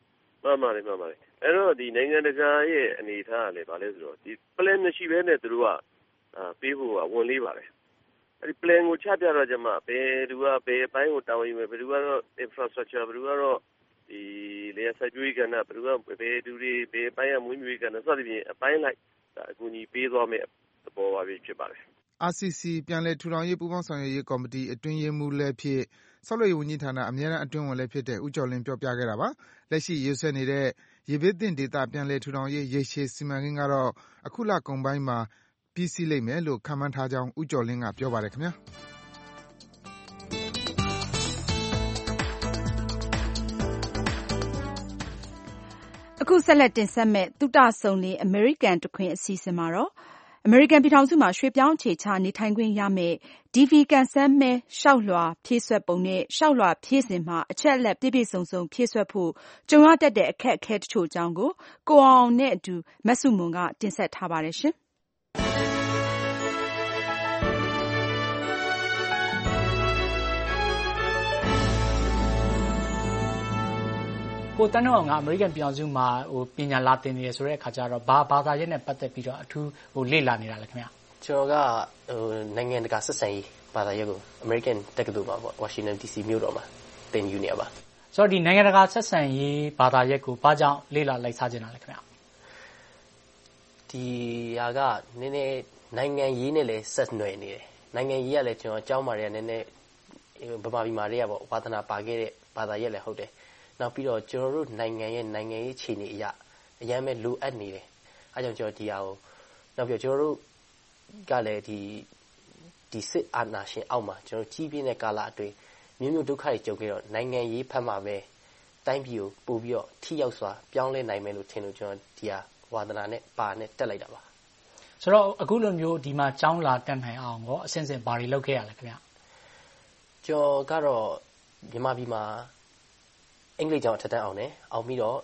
မှန်ပါတယ်အဲ့တော့ဒီနိုင်ငံတကာရဲ့အနေအထားကလည်းဗာလဲဆိုတော့ဒီ plan မရှိဘဲနဲ့သူတို့ကပေးဖို့ကဝန်လေးပါတယ်အဲ့ဒီ plan ကိုချပြတော့ကြမှာဘယ်သူကဘယ်အပိုင်းကိုတာဝန်ယူမယ်ဘယ်သူကတော့ infrastructure ဘယ်သူကတော့ဒီလေယာဉ်စိုက်ပျိုးရေးကဏ္ဍဘယ်သူကဘယ်သူတွေဘယ်အပိုင်းကမွေးမြူရေးကဏ္ဍစသဖြင့်အပိုင်းလိုက်အကူအညီပေးသွားမယ်သဘောပါပဲဖြစ်ပါတယ် RCC ပြန်လည်ထူထောင်ရေးပူးပေါင်းဆောင်ရွက်ရေးကော်မတီအတွင်းရေးမှူးလည်းဖြစ်ဆောက်လုပ်ရေးဝန်ကြီးဌာနအမြဲတမ်းအတွင်းဝန်လည်းဖြစ်တဲ့ဦးကျော်လင်းပြောပြခဲ့တာပါလက်ရှိရေးဆွဲနေတဲ့ရေဘေးသင့်ဒေသပြန်လည်ထူထောင်ရေးရေရှည်စီမံကိန်းကတော့အခုလကုန်ပိုင်းမှာပြီးစီးလိမ့်မယ်လို့ခန့်မှန်းထားကြောင်းဦးကျော်လင်းကပြောပါတယ်ခင်ဗျာအခုဆက်လက်တင်ဆက်မဲ့သုတဆုံလင်းအမေရိကန်တခွင်အစီအစဉ်မှာတော့အမေရိကန်ပြည်ထောင်စုမှာရွှေ့ပြောင်းအခြေချနေထိုင်ခွင့်ရမယ့် DV ကန်ဆယ်မဲလျှောက်လွှာဖြည့်စွက်ပုံနဲ့လျှောက်လွှာဖြည့်စဉ်မှာအချက်အလက်ပြည့်ပြည့်စုံစုံဖြည့်စွက်ဖို့ကြုံရတတ်တဲ့အခက်အခဲတချို့အကြောင်းကိုကိုအောင်နဲ့အတူမဆုမွန်ကတင်ဆက်ထားပါတယ်ရှင်ကိုတန်းတော်ကအမေရိကန်ပြည်အောင်စုမှာပညာလာသင်နေရဆိုတဲ့အခါကျတော့ဘာသာရပ်နဲ့ပတ်သက်ပြီးတော့အထူးလေ့လာနေတာလဲခင်ဗျ။ကျွန်တော်ကနိုင်ငံတကာဆက်ဆံရေးဘာသာရပ်ကိုအမေရိကန်တက္ကသိုလ်မှာပေါ့ Washington DC မြို့တော်မှာသင်ယူနေရပါ။ဆိုတော့ဒီနိုင်ငံတကာဆက်ဆံရေးဘာသာရပ်ကိုဘာကြောင့်လေ့လာလိုက်စားချင်တာလဲခင်ဗျ။ဒီဟာကနည်းနည်းနိုင်ငံရေးနဲ့လည်းဆက်နွယ်နေတယ်။နိုင်ငံရေးကလည်းကျွန်တော်အကြောင်းမှာလည်းနည်းနည်းဗမာပြည်မှာတွေကပေါ့ဝါသနာပါခဲ့တဲ့ဘာသာရပ်လည်းဟုတ်တယ်။နောက်ပြီးတော့ကျွန်တော်တို့နိုင်ငံရေးခြေနေအရာအများမဲ့လိုအပ်နေတယ်။အဲကြောင့်ကျွန်တော်ဒီဟာကိုနောက်ပြီးကျွန်တော်တို့ကလည်းဒီစစ်အာဏာရှင်အောက်မှာကျွန်တော်ကြီးပြင်းတဲ့ကာလအတွင်းမျိုးမျိုးဒုက္ခတွေကြုံခဲ့တော့နိုင်ငံရေးဖက်မှာပဲတိုင်းပြည်ကိုပို့ပြီးတော့ထိရောက်စွာပြောင်းလဲနိုင်မယ်လို့ထင်လို့ကျွန်တော်ဒီဟာဝါသနာနဲ့ပါနဲ့တက်လိုက်တာပါ။ဆိုတော့အခုလိုမျိုးဒီမှာကျောင်းလာတက်နိုင်အောင်ရောအစဉ်စဉ်ဘာတွေလုပ်ခဲ့ရလဲခင်ဗျ။ကျွန်တော်ကတော့မြန်မာပြည်မှာအင်္ဂလိပ်ကျောင်းထက်တန်းအောင်တယ်အောင်ပြီးတော့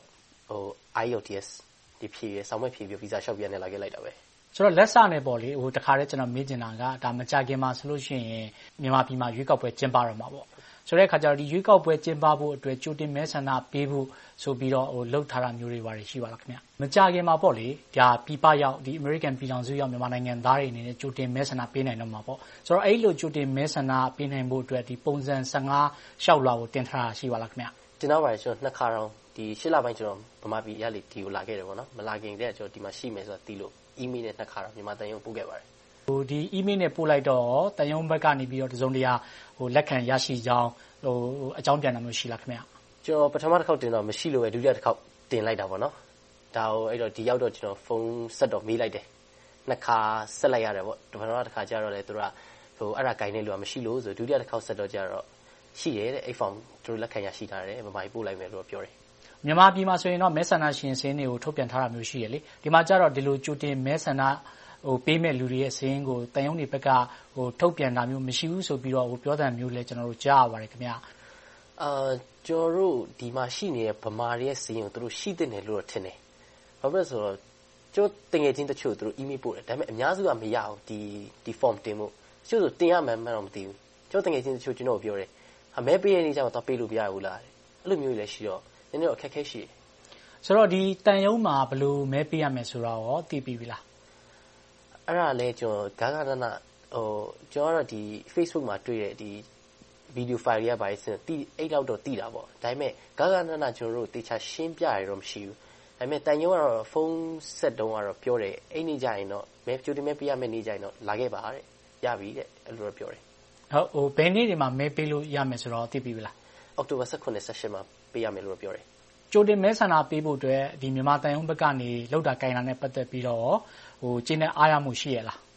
IELTS ဒီဖြည့်ရဆောင်မဲ့ဖြည့်ပြီးဗီဇာလျှောက်ပြန်နေလာခဲ့လိုက်တာပဲဆိုတော့လက်စနဲ့ပေါ့လေတခါတည်းကျွန်တော်မေးချင်တာကဒါမကြခင်မှာဆိုလို့ရှိရင်မြန်မာပြည်မှာရွေးကောက်ပွဲကျင်းပတော့မှာပေါ့ဆိုတဲ့အခါကျတော့ဒီရွေးကောက်ပွဲကျင်းပဖို့အတွက်ကြိုတင်မဲဆန္ဒပေးဖို့ဆိုပြီးတော့လှုပ်ထားတာမျိုးတွေပါရှိပါလားခင်ဗျမကြခင်မှာပေါ့လေဒါပြည်ပရောက်ဒီ American ပြည်ထောင်စုရောက်မြန်မာနိုင်ငံသားတွေအနေနဲ့ကြိုတင်မဲဆန္ဒပေးနိုင်တော့မှာပေါ့ဆိုတော့အဲ့လိုကြိုတင်မဲဆန္ဒပေးနိုင်ဖို့အတွက်ဒီပုံစံ15လျှောက်လွှာကိုတင်ထားတာရှိပါလားခင်ဗျတင်တော့ပါတယ်ကျွန်တော်နှစ်ခါတော့ဒီ8လပိုင်းကျွန်တော်ဗမာပြည်ရလေဒီကိုလာခဲ့တယ်ပေါ့နော်မလာခင်တည်းကကျွန်တော်ဒီမှာရှိမယ်ဆိုတာသိလို့ email နဲ့နှစ်ခါတော့မြန်မာတန်ရုံပို့ခဲ့ပါတယ်ဒီ email နဲ့ပို့လိုက်တော့တန်ရုံဘက်ကနေပြီးတော့တစုံတရာလက်ခံရရှိကြောင်းအကြောင်းပြန်တာမျိုးရှိလားခင်ဗျကျွန်တော်ပထမတစ်ခေါက်တင်တော့မရှိလို့ပဲဒုတိယတစ်ခေါက်တင်လိုက်တာပေါ့နော်ဒါကိုအဲ့တော့ဒီရောက်တော့ကျွန်တော်ဖုန်းဆက်တော့မေးလိုက်တယ်နှစ်ခါဆက်လိုက်ရတယ်ပေါ့ပထမတစ်ခါကျတော့လေသူတို့ကအဲ့ဒါဂိုင်းနေလို့မရှိလို့ဆိုဒုတိယတစ်ခေါက်ဆက်တော့ကျတော့ရှိတယ်တဲ့အဲ့ form သူတို့လက်ခံရရှိထားတယ်ဗမာပြည်ပို့လိုက်မယ်လို့ပြောတယ်မြန်မာပြည်မှာဆိုရင်တော့မဲဆန္ဒရှင်စင်းတွေကိုထုတ်ပြန်ထားတာမျိုးရှိရလေဒီမှာကျတော့ဒီလိုကြိုတင်မဲဆန္ဒပေးမဲ့လူတွေရဲ့စင်းကိုတန်ရုံးတွေဘက်ကထုတ်ပြန်တာမျိုးမရှိဘူးဆိုပြီးတော့ပြောတဲ့မျိုးလဲကျွန်တော်တို့ကြားရပါတယ်ခင်ဗျကျွန်တော်တို့ဒီမှာရှိနေတဲ့ဗမာတွေရဲ့စင်းကိုသူတို့ရှိတဲ့နယ်လို့ထင်တယ်ဘာဖြစ်လဲဆိုတော့ကျွန်တော်တင်ငယ်ချင်းတချို့သူတို့ email ပို့တယ်ဒါပေမဲ့အများစုကမရအောင်ဒီ form တင်ဖို့တချို့ဆိုတင်ရမှန်းတော့မသိဘူးကျွန်တော်တင်ငယ်ချင်းတချို့ကျွန်တော်ပြောတယ်မဲပေးရနေကြတော့ပေးလို့မရဘူးလားအဲ့လိုမျိုးလည်းရှိတော့နည်းနည်းအခက်ခဲရှိတယ်ဆိုတော့ဒီတန်ရုံးမှာဘယ်လိုမဲပေးရမယ်ဆိုတာရောသိပြီလားအဲ့ဒါလည်းကျွန်တော်ဂါဂနာကျွန်တော်ကတော့ဒီ Facebook မှာတွေ့တဲ့ဒီ video file တွေကပါစင်တီးအဲ့လောက်တော့တည်တာပေါ့ဒါပေမဲ့ဂါဂနာကျွန်တော်တို့တေချာရှင်းပြရတော့မရှိဘူးဒါပေမဲ့တန်ရုံးကတော့ဖုန်းဆက်တုန်းကတော့ပြောတယ်အဲ့နေ့ကျရင်တော့မဲကြိုတင်မဲပေးရမယ့်နေ့ကျရင်တော့လာခဲ့ပါတဲ့ရပြီတဲ့အဲ့လိုတော့ပြောတယ်ဟုတ်ဘယ်နေ့ဒီမှာမဲပေးလို့ရမယ်ဆိုတော့သိပြီလားအောက်တိုဘာ18မှာပေးရမယ်လို့ပြောတယ်ကြိုတင်မဲဆန္ဒပေးဖို့အတွက်ဒီမြန်မာတန်ရုံးဘက်ကနေလောက်တာကိုင်လာနဲ့ပတ်သက်ပြီးတော့ကျင်းတဲ့အားရမှုရှိရလား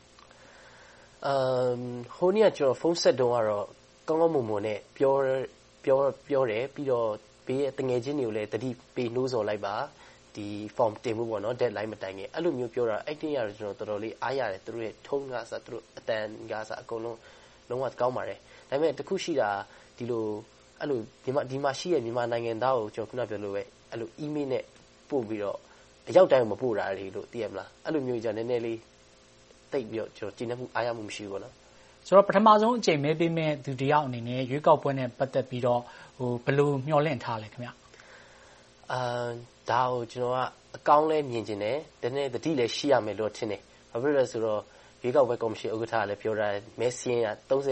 ဟိုနေ့ကကျွန်တော်ဖုန်းဆက်တုန်းကတော့ကောင်းကောင်းမွန်မွန်နဲ့ပြောတယ်ပြီးတော့ဘေးတငယ်ချင်းတွေကိုလည်းတတိပေးနှိုးဆော်လိုက်ပါဒီ form တင်မှုပေါ့နော် deadline မတိုင်ခင်အဲ့လိုမျိုးပြောတာအဲ့ဒီကတော့ကျွန်တော်တော်တော်လေးအားရတယ်သူတို့ရဲ့ထုံးကားစားသူတို့အတန်ကားစားအကုန်လုံးဝကောင်းပါတယ်ဒါပေမဲ့တခုရှိတာဒီလိုအဲ့လိုဒီမှာရှိရဲ့မြန်မာနိုင်ငံသားကိုကျွန်တော်ခုနပြောလို့ပဲအဲ့လို email နဲ့ပို့ပြီးတော့အရောက်တိုင်းမပို့တာလေလို့သိရမလားအဲ့လိုမျိုးကြီးနည်းနည်းလေးတိတ်ပြီးတော့ကျွန်တော်ကျင်းနေမှုအားရမှုမရှိဘူးပေါ့နော်ဆိုတော့ပထမဆုံးအချိန်မဲပေးမဲ့သူတယောက်အနေနဲ့ရွေးကောက်ပွဲနဲ့ပတ်သက်ပြီးတော့ဘယ်လိုမျှော်လင့်ထားလဲခင်ဗျဒါကိုကျွန်တော်ကအကောင်းလဲမြင်ကျင်တယ်။ဒီနေ့တတိလည်းရှိရမယ်လို့ထင်တယ်။ဘာဖြစ်လို့လဲဆိုတော့ရွေးကောက်ပွဲကော်မရှင်ဥက္ကဋ္ဌလည်းပြောတာမဲစင်းက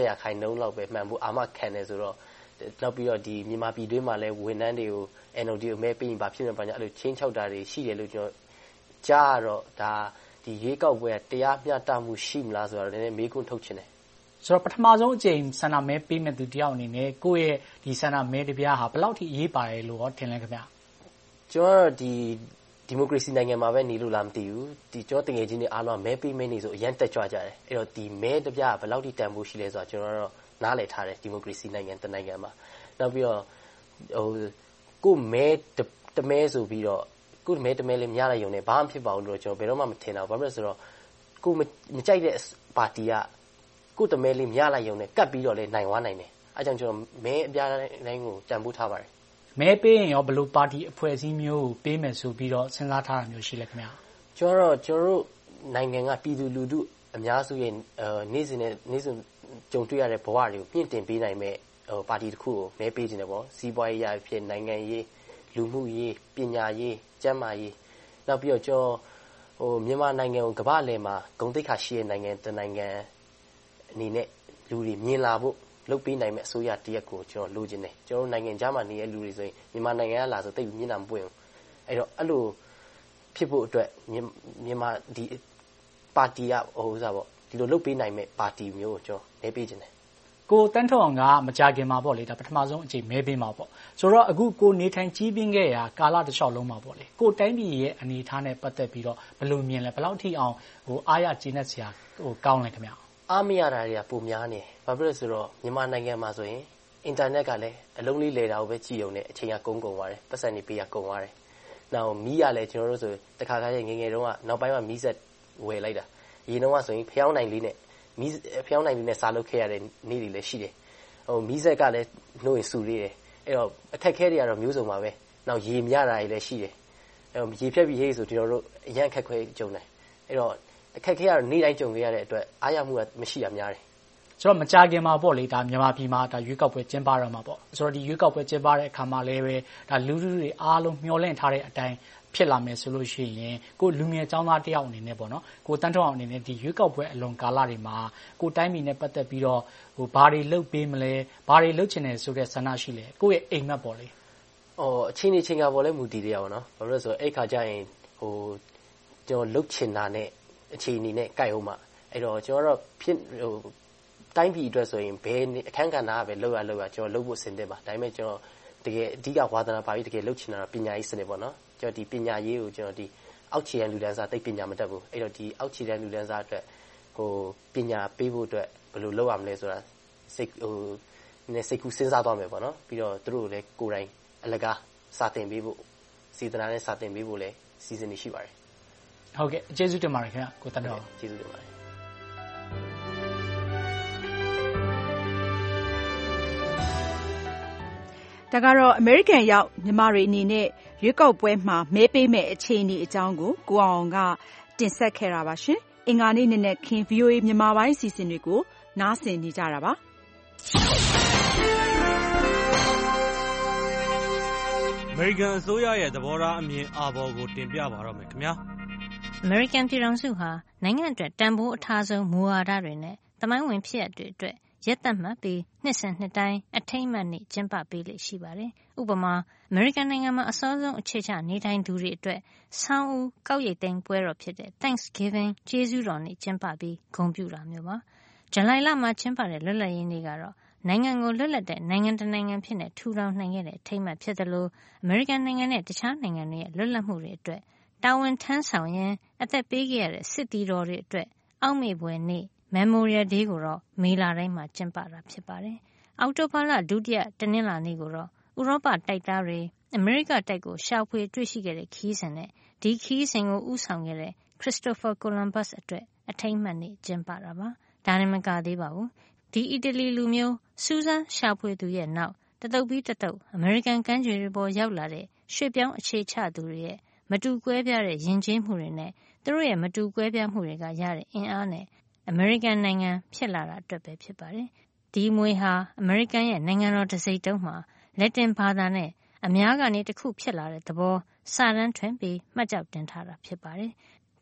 30%လောက်ပဲမှန်ဖို့အာမခံတယ်ဆိုတော့နောက်ပြီးတော့ဒီမြန်မာပြည်တွင်းမှာလည်းဝန်ထမ်းတွေကို NLD ကိုမဲပေးရင်ဘာဖြစ်မှာပါညာအဲ့လိုချင်းချောက်တာတွေရှိတယ်လို့ကျွန်တော်ကြားတော့ဒါဒီရွေးကောက်ပွဲတရားမျှတမှုရှိမလားဆိုတော့လည်းမေးခွန်းထုတ်ချင်တယ်ဆိုတော့ပထမဆုံးအကြိမ်ဆန္ဒမဲပေးမဲ့သူတယောက်အနေနဲ့ကိုယ့်ရဲ့ဒီဆန္ဒမဲတစ်ပြားဟာဘယ်လောက်ထိအရေးပါတယ်လို့ထင်လဲခင်ဗျကျွန်တော်ဒီမိုကရေစီနိုင်ငံမှာပဲနေလို့လားမသိဘူးဒီကျွန်တော်တကယ်ချင်းတွေအားလုံးမဲပေးမဲနေဆိုအရင်တက်ကြွကြတယ်အဲ့တော့ဒီမဲတစ်ပြားဘယ်လောက်ထိတန်ဖိုးရှိလဲဆိုတော့ကျွန်တော်တော့နားလည်ထားတယ်ဒီမိုကရေစီနိုင်ငံတစ်နိုင်ငံမှာနောက်ပြီးတော့ကိုမဲတမဲဆိုပြီးတော့ကိုမဲတမဲလေးများလိုက်ရုံနဲ့ဘာမှဖြစ်ပါဘူးလို့ကျွန်တော်ဘယ်တော့မှမထင်တော့ဘာဖြစ်လို့ဆိုတော့ကိုမကြိုက်တဲ့ပါတီကကိုတမဲလေးများလိုက်ရုံနဲ့ကတ်ပြီးတော့လည်းနိုင်သွားနိုင်တယ်အဲကြောင့်ကျွန်တော်မဲအပြားတိုင်းကိုတန်ဖိုးထားပါတယ်မဲပေးရင်ရောဘယ်လိုပါတီအဖွဲ့အစည်းမျိုးကိုပေးမယ်ဆိုပြီးတော့စဉ်းစားထားတာမျိုးရှိလဲခင်ဗျာကျွန်တော်တို့နိုင်ငံကပြည်သူလူထုအများစုရဲ့နေ့စဉ်ကြုံတွေ့ရတဲ့ဘဝတွေကိုမြင့်တင်ပေးနိုင်မဲ့ပါတီတစ်ခုကိုမဲပေးခြင်းတယ်ပေါ့စီးပွားရေးရဖြစ်နိုင်ငံရေးလူမှုရေးပညာရေးကျန်းမာရေးနောက်ပြီးတော့ကျွန်တော်မြန်မာနိုင်ငံကိုကမ္ဘာ့လယ်မှာဂုဏ်သိက္ခာရှိတဲ့နိုင်ငံတစ်နိုင်ငံအနေနဲ့လူတွေမြင်လာဖို့လုပ်ပေးနိုင်မဲ့အစိုးရတရက်ကိုကျွန်တော်လိုချင်တယ်ကျွန်တော်နိုင်ငံခြားမှာနေတဲ့လူတွေဆိုရင်မြန်မာနိုင်ငံကလာဆိုတိတ်မျက်နှာမပွင့်ဘူးအဲ့တော့အဲ့လိုဖြစ်ဖို့အတွက်မြန်မာဒီပါတီကပေါ့ဒီလိုလုပ်ပေးနိုင်မဲ့ပါတီမျိုးကိုကျွန်တော်မဲပေးခြင်းတယ်ကိုတန်းထွန်းအောင်ကမကြခင်မှာပေါ့လေဒါပထမဆုံးအချိန်မဲပေးမှာပေါ့ဆိုတော့အခုကိုနေထိုင်ကြီးပြင်းခဲ့ရာကာလတစ်လျှောက်လုံးမှာပေါ့လေကိုတိုင်းပြည်ရဲ့အနေအထားနဲ့ပတ်သက်ပြီးတော့ဘယ်လိုမြင်လဲဘယ်လောက်ထိအောင်အားရကျေနပ်စရာကောင်းလဲခင်ဗျအားမရတာတွေကပုံများနေဘာဖြစ်လို့ဆိုတော့မြန်မာနိုင်ငံမှာဆိုရင်အင်တာနက်ကလည်းအလုံးလေးလေတာကိုပဲကြည့်ုံနဲ့အချိန်ကကုန်သွားတယ်ပတ်စံနေပေးရကုန်သွားတယ်နောက်မီးရလည်းကျွန်တော်တို့ဆိုတခါခါကျငယ်တုန်းကနောက်ပိုင်းမှာမီးဆက်ဝယ်လိုက်တာအရင်တုန်းကဆိုရင်ဖျောင်းနိုင်လေးနဲ့ဖျောင်းနိုင်လေးနဲ့စားလုပ်ခဲ့ရတဲ့နေ့တွေလည်းရှိတယ်မီးဆက်ကလည်းနှိုးရင်စူလေးတယ်အဲ့တော့အခက်ခဲတွေကတော့မျိုးစုံပါပဲနောက်ရေမြတာတွေလည်းရှိတယ်အဲ့တော့ရေဖြတ်ပြီးရေးဆိုကျွန်တော်တို့အရန်အခက်ခဲကြုံတယ်အဲ့တော့အခက်ခဲကတော့နေ့တိုင်းကြုံခဲ့ရတဲ့အတွက်အားရမှုကမရှိတာများတယ်ဆိုတော့မကြခင်မှာပေါ့လေဒါမြန်မာပြည်မှာဒါရွေးကောက်ပွဲကျင်းပရမှာပေါ့ဆိုတော့ဒီရွေးကောက်ပွဲကျင်းပတဲ့အခါမှာလည်းပဲဒါလူထုတွေအားလုံးမျှော်လင့်ထားတဲ့အတိုင်းဖြစ်လာမယ်ဆိုလို့ရှိရင်ကိုလူငယ်ចောင်းသားတယောက်အနေနဲ့ပေါ့နော်ကိုတန်းထွန်းအောင်အနေနဲ့ဒီရွေးကောက်ပွဲအလွန်ကာလတွေမှာကိုတိုင်းပြည်နဲ့ပတ်သက်ပြီးတော့ဘာတွေလုပ်ပေးမလဲဘာတွေလုပ်ချင်တယ်ဆိုတဲ့ဆန္ဒရှိလဲကိုရဲ့အိမ်မက်ပေါ့လေအချင်းချင်းကပေါ်လဲမူတည်ရပါတော့ဘာလို့လဲဆိုတော့အဲ့ခါကျရင်ကျွန်တော်လုပ်ချင်တာနဲ့အခြေအနေနဲ့ကြိုက်အောင်မှအဲ့တော့ကျွန်တော်ဖြစ်တိုင်းပြည်အတွက်ဆိုရင်ဘယ်အခန်းကဏ္ဍကပဲလောက်ရကျွန်တော်လုပ်ဖို့စင်တယ်ပါဒါပေမဲ့ကျွန်တော်တကယ်အဓိကဝါသနာပါပြီးတကယ်လုပ်ချင်တာပညာရေးစနစ်ပေါ့နော်ကျွန်တော်ဒီပညာရေးကိုကျွန်တော်ဒီအောက်ခြေလူတန်းစားသိပညာမတတ်ဘူးအဲ့တော့ဒီအောက်ခြေလူတန်းစားအတွက်ပညာပေးဖို့အတွက်ဘယ်လိုလုပ်ရမလဲဆိုတာစိတ်ကူးစဉ်းစားသွားမယ်ပေါ့နော်ပြီးတော့သူတို့လည်းကိုယ်တိုင်အလကားစာသင်ပေးဖို့စေတနာနဲ့စာသင်ပေးဖို့လည်းစီစဉ်နေရှိပါတယ်ဟုတ်ကဲ့ကျေးဇူးတင်ပါတယ်ခင်ဗျကိုတန်းတော်ကျေးဇူးတင်ပါတယ်ဒါကတော့အမေရိကန်ရောက်မြန်မာတွေအနေနဲ့ရွေးကောက်ပွဲမှာမဲပေးမဲ့အခြေအနေအကြောင်းကိုကိုအောင်ကတင်ဆက်ခဲ့တာပါရှင်။အင်္ဂါနေ့နဲ့ခင် VOA မြန်မာပိုင်းအစီအစဉ်တွေကိုနားဆင်နေကြတာပါ။အမေရိကန်အစိုးရရဲ့သဘောထားအမြင်အာဘော်ကိုတင်ပြပါတော့မယ်ခင်ဗျာ။အမေရိကန်ပြည်ထောင်စုဟာနိုင်ငံအတွက်တန်ဖိုးအထားဆုံးမူဝါဒတွေနဲ့သမိုင်းဝင်ဖြစ်ရပ်တွေအတွက်ရက်သတ်မှတ်ပြီးနှစ်စဉ်နှစ်တိုင်းအထိမ်းအမှတ်နေ့ကျင်းပပေးလေ့ရှိပါတယ်။ဥပမာအမေရိကန်နိုင်ငံမှာအစောဆုံးအခြေချနေထိုင်သူတွေအတွက်ဆောင်းဦးကောက်ရိတ်သိမ်းပွဲတော်ဖြစ်တဲ့ Thanksgiving ကျေးဇူးတော်နေ့ကျင်းပပြီးဂုဏ်ပြုတာမျိုးပါ။ဇူလိုင်လမှာကျင်းပတဲ့လွတ်လပ်ရေးနေ့ကတော့နိုင်ငံကိုလွတ်လပ်တဲ့နိုင်ငံတစ်နိုင်ငံဖြစ်နေထူထောင်နိုင်ခဲ့တဲ့အထိမ်းအမှတ်ဖြစ်တယ်လို့အမေရိကန်နိုင်ငံနဲ့တခြားနိုင်ငံတွေရဲ့လွတ်လပ်မှုတွေအတွက်တာဝန်ထမ်းဆောင်ရင်းအသက်ပေးခဲ့ရတဲ့စစ်သည်တော်တွေအတွက်အောက်မေ့ဖွယ်နေ့Memorial Day ကိုတော့မေလတိုင်းမှာကျင်းပတာဖြစ်ပါတယ်။အောက်တိုဘာလဒုတိယတနင်္လာနေ့ကိုတော့ဥရောပတိုက်သားတွေအမေရိကတိုက်ကိုရှာဖွေတွေ့ရှိခဲ့တဲ့ခရီးစဉ်နဲ့ဒီခရီးစဉ်ကိုဦးဆောင်ခဲ့တဲ့ Christopher Columbus အတွက်အထိမ်းအမှတ်နေ့ကျင်းပတာပါ။ဒါနဲ့မကသေးပါဘူး။ဒီအီတလီလူမျိုးစူးစမ်းရှာဖွေသူရဲ့နောက်တတုပ်ပြီးတတုပ်အမေရိကန်ကမ်းခြေတွေပေါ်ရောက်လာတဲ့ရွှေ့ပြောင်းအခြေချသူတွေရဲ့မတူကွဲပြားတဲ့ယဉ်ကျေးမှုတွေနဲ့သူတို့ရဲ့မတူကွဲပြားမှုတွေကရတဲ့အင်အားနဲ့အမေရိကန်နိုင်ငံဖြစ်လာတာအတွက်ပဲဖြစ်ပါတယ်။ဒီမွေဟာအမေရိကန်ရဲ့နိုင်ငံတော်တစိမ့်တုံးမှာလက်တင်ဘာသာနဲ့အများကနေတစ်ခုဖြစ်လာတဲ့သဘောစာတမ်းထွင်ပြီးမှတ်ကြောက်တင်ထားတာဖြစ်ပါတယ်။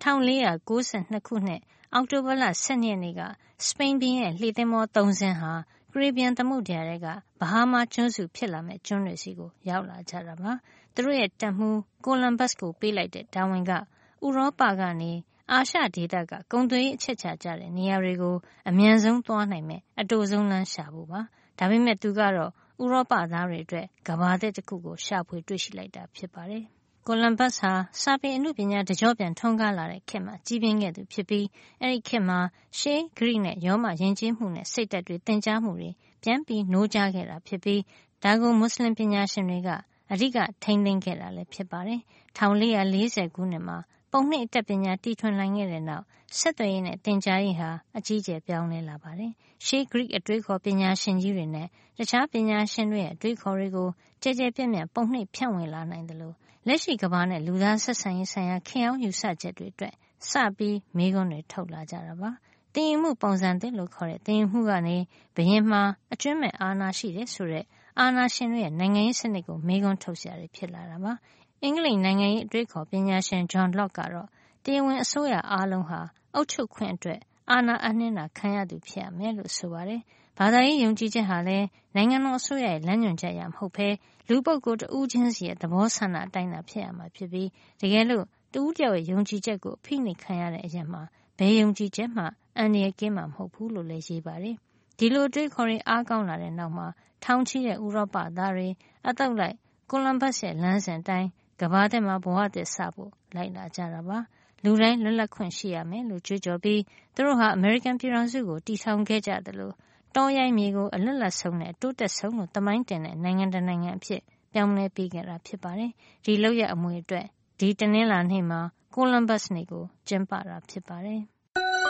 1492 ခုနှစ်အောက်တိုဘာလ 12 ရက်နေ့ကစပိန်ဘီရဲ့လှေသင်္ဘော3 စင်းဟာကရေဘီယန်သမုဒ္ဒရာထဲကဘဟားမားကျွန်းစုဖြစ်လာမဲ့ကျွန်းတွေစီကိုရောက်လာကြတာပါ။သူတို့ရဲ့တပ်မှူးကိုလံဘတ်ကိုပေးလိုက်တဲ့တာဝန်ကဥရောပကနေအာရှဒေသကကုန်သွယ်ရေးအချက်ချာကျတဲ့နေရာတွေကိုအမြန်ဆုံးသွားနိုင်မဲ့အတိုဆုံးလမ်းရှာဖို့ပါ။ဒါပေမဲ့သူကတော့ဥရောပသားတွေအတွက်ကမ္ဘာသစ်တစ်ခုကိုရှာဖွေတွေ့ရှိလိုက်တာဖြစ်ပါတယ်။ကိုလံဘတ်ဟာစာပေအမှုပညာတကြောပြန်ထွန်းကားလာတဲ့ခေတ်မှာကြီးပြင်းခဲ့သူဖြစ်ပြီးအဲဒီခေတ်မှာရှေးဂရိနဲ့ရောမယဉ်ကျေးမှုနဲ့စိတ်သက်တွေသင်ကြားမှုတွေပြန်ပြီးနိုးကြားခဲ့တာဖြစ်ပြီးဒါကိုမွတ်စလင်ပညာရှင်တွေကအဓိကထိန်းသိမ်းခဲ့တာလည်းဖြစ်ပါတယ်။1440 ခုနှစ်မှာပုံနှိပ်အတတ်ပညာတီထွင်နိုင်ခဲ့တဲ့နောက်ဆက်သွယ်ရေးနဲ့သင်ကြားရေးဟာအကြီးအကျယ်ပြောင်းလဲလာပါတယ်။ရှေးဂရိအတွေးခေါ်ပညာရှင်ကြီးတွေနဲ့တခြားပညာရှင်တွေရဲ့အတွေးခေါ်တွေကိုကြဲကြဲပြန့်ပြန့်ပုံနှိပ်ဖြန့်ဝေလာနိုင်တယ်လို့လက်ရှိကမ္ဘာနဲ့လူသားဆက်ဆံရေးဆိုင်ရာခင်အောင်ယူဆချက်တွေအတွက်စပြီးမေးခွန်းတွေထုတ်လာကြတာပါ။သင်ယူမှုပုံစံသစ်လို့ခေါ်တဲ့သင်ယူမှုကနေဘယင်မှာအကျွမ်းမဲ့အာဏာရှိတယ်ဆိုတဲ့အာဏာရှင်တွေရဲ့နိုင်ငံရေးစနစ်ကိုမေးခွန်းထုတ်စရာတွေဖြစ်လာတာပါ။အင်္ဂလိပ်နိုင်ငံရေးအတွေးခေါ်ပညာရှင်ဂျွန်လော့ကတော့တရားဝင်အစိုးရအားလုံးဟာအုပ်ချုပ်ခွင့်အတွက်အာဏာအနှင်းတာခံရသူဖြစ်ရမယ်လို့ဆိုပါတယ်။ဘာသာရေးယုံကြည်ချက်ဟာလည်းနိုင်ငံတော်အစိုးရရဲ့လမ်းညွှန်ချက်အရမဟုတ်ဘဲလူပုဂ္ဂိုလ်တဦးချင်းစီရဲ့သဘောဆန္ဒအတိုင်းသာဖြစ်ရမှာဖြစ်ပြီးတကယ်လို့တဦးတယောက်ရဲ့ယုံကြည်ချက်ကိုအဖိနှိပ်ခံရတဲ့အရာမှာဘယ်ယုံကြည်ချက်မှအန္တရာယ်ကင်းမှာမဟုတ်ဘူးလို့လည်းရေးပါတယ်။ဒီလိုအတွေးခေါ်တွေအားကောင်းလာတဲ့နောက်မှာထောင်ချီတဲ့ဥရောပသားတွေအသုတ်လိုက်ကိုလံဘတ်ရဲ့လမ်းစဉ်တိုင်းကမ္ဘာသစ်မှာဘဝသစ်စဖို့လိုက်လာကြတာပါ။လူတိုင်းလွတ်လပ်ခွင့်ရှိရမယ်လို့ကြွေးကြော်ပြီးသူတို့ဟာအမေရိကန်ပြည်ထောင်စုကိုတည်ထောင်ခဲ့ကြတယ်လို့တောရိုင်းမြေကိုအလွတ်လပ်ဆုံးနဲ့တိုးတက်ဆုံးလို့သမိုင်းတင်တဲ့နိုင်ငံတကာနိုင်ငံအဖြစ်ပြောင်းလဲပေးခဲ့တာဖြစ်ပါတယ်။ဒီလောက်ရအမွေအတွက်ဒီတနင်္လာနေ့မှာကိုလံဘတ်နေ့ကိုကျင်းပတာဖြစ်ပါတယ်။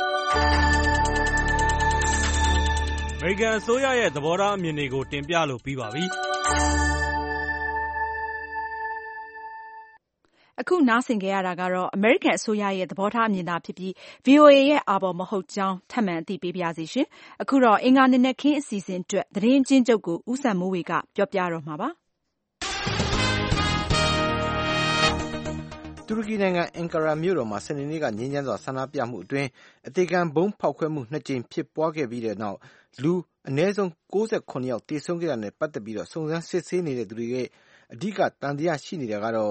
အမေရိကန်အစိုးရရဲ့သဘောထားအမြင်တွေကိုတင်ပြလို့ပြီးပါပြီ။အခုနားဆင်ခဲ့ရတာကတော့အမေရိကန်အစိုးရရဲ့သဘောထားအမြင်သာဖြစ်ပြီး VOA ရဲ့အာဘော်မဟုတ်ကြောင်းထပ်မံအသိပေးပါရစေရှင်။အခုတော့အင်္ဂါနေ့နဲ့ခင်းအစီအစဉ်အတွက်သတင်းချင်းချုပ်ကိုဦးစံမိုးဝေကပြောပြတော့မှာပါ။တူရကီနိုင်ငံအင်ကာရာမြို့တော်မှာစနေနေ့ကငြိမ်းချမ်းစွာဆန္ဒပြမှုအတွင်းအသေခံဗုံးဖောက်ခွဲမှု2 ကြိမ်ဖြစ်ပွားခဲ့ပြီးတဲ့နောက်လူအနည်းဆုံး69 ယောက်သေဆုံးခဲ့တာနဲ့ပတ်သက်ပြီးစုံစမ်းစစ်ဆေးနေတဲ့သူတွေရဲ့အဓိကသံသယရှိနေတာကတော့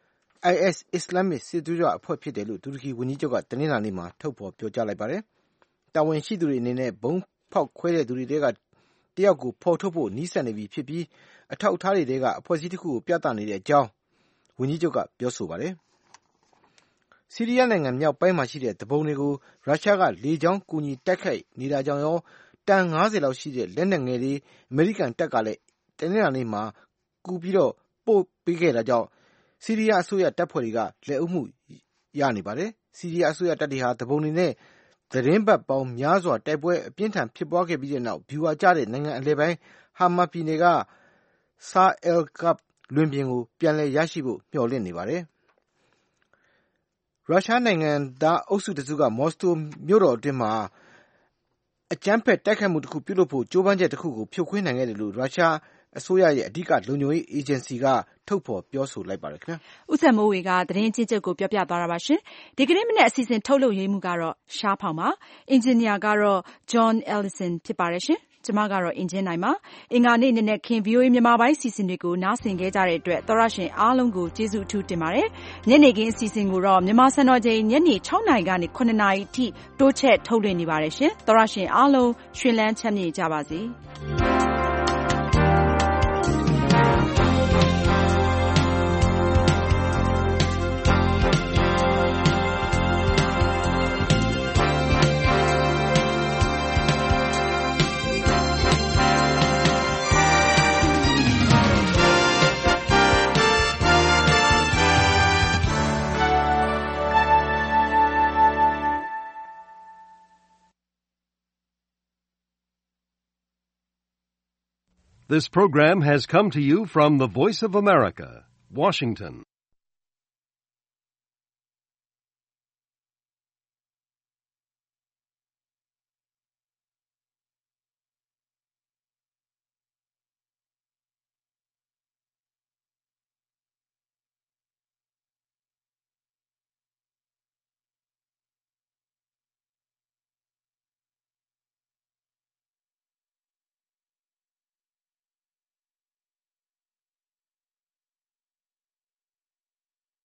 IS အစ္စလာမစ်စစ်သွေးကြွအဖွဲ့ဖြစ်တယ်လို့တူရကီဝန်ကြီးချုပ်ကတနင်္လာနေ့မှာထုတ်ဖော်ပြောကြားလိုက်ပါတယ်။တာဝန်ရှိသူတွေအနေနဲ့ဗုံးဖောက်ခွဲတဲ့သူတွေထဲကတယောက်ကိုဖော်ထုတ်ဖို့နီးစပ်နေပြီဖြစ်ပြီးအထောက်အထားတွေထဲကအဖွဲ့အစည်းတစ်ခုကိုပြသနေတဲ့အကြောင်းဝန်ကြီးချုပ်ကပြောဆိုပါတယ်။ဆီးရီးယားနိုင်ငံမြောက်ပိုင်းမှာရှိတဲ့သူပုန်တွေကိုရုရှားကလေကြောင်းကူညီတိုက်ခိုက်နေတာကြောင့်ရောတန်50လောက်ရှိတဲ့လက်နက်ငယ်တွေအမေရိကန်တပ်ကလည်းတနင်္လာနေ့မှာကူပြီးပို့ပေးခဲ့တာကြောင့်ဆီးရီးယားအစိုးရတပ်ဖွဲ့တွေကလက်အုပ်မှုရနေပါတယ်။ဆီးရီးယားအစိုးရတပ်တွေဟာသူပုန်တွေနဲ့သတင်းပတ်ပေါင်းများစွာတိုက်ပွဲအပြင်းထန်ဖြစ်ပွားခဲ့ပြီးတဲ့နောက်ဗျူဟာကျတဲ့နိုင်ငံအလယ်ပိုင်းဟာမာပြည်နယ်ကဆာအယ်ကပ်လွင်ပြင်ကိုပြန်လည်ရရှိဖို့မျှော်လင့်နေပါတယ်။ရုရှားနိုင်ငံသားအုပ်စုတစုကမော်စကိုမြို့တော်အတွင်းမှာအကြမ်းဖက်တိုက်ခိုက်မှုတစ်ခုပြုလုပ်ဖို့ကြိုးပမ်းချက်တစ်ခုကိုဖြိုခွင်းနိုင်ခဲ့တယ်လို့ရုရှားအစိုးရရဲ့အဓိကလုံခြုံရေးအေဂျင်စီကထုတ်ဖော်ပြောဆိုလိုက်ပါတယ်ခင်ဗျာ။ဦးစံမိုးဝေကသတင်းချင်းချုပ်ကိုပြောပြသွားတာပါရှင်။ဒီကနေ့မနေ့အစီအစဉ်ထုတ်လုပ်ရေးမှုကတော့ရှားဖောင်ပါ။အင်ဂျင်နီယာကတော့ John Ellison ဖြစ်ပါတယ်ရှင်။ကျမကတော့အင်ဂျင်နိုင်ပါ။အင်္ဂါနေ့နက်ခင်း VOA မြန်မာပိုင်းစီစဉ်တွေကိုနားဆင်ခဲ့ကြတဲ့အတွက်သောရရှင်အားလုံးကိုကျေးဇူးအထူးတင်ပါတယ်။ညနေခင်းအစီအစဉ်ကိုတော့မြန်မာစံတော်ချိန်ညနေ6နာရီကနေ9နာရီအထိတိုးချဲ့ထုတ်လွှင့်နေပါတယ်ရှင်။သောရရှင်အားလုံးရွှင်လန်းချမ်းမြေ့ကြပါစေ။ This program has come to you from the Voice of America, Washington.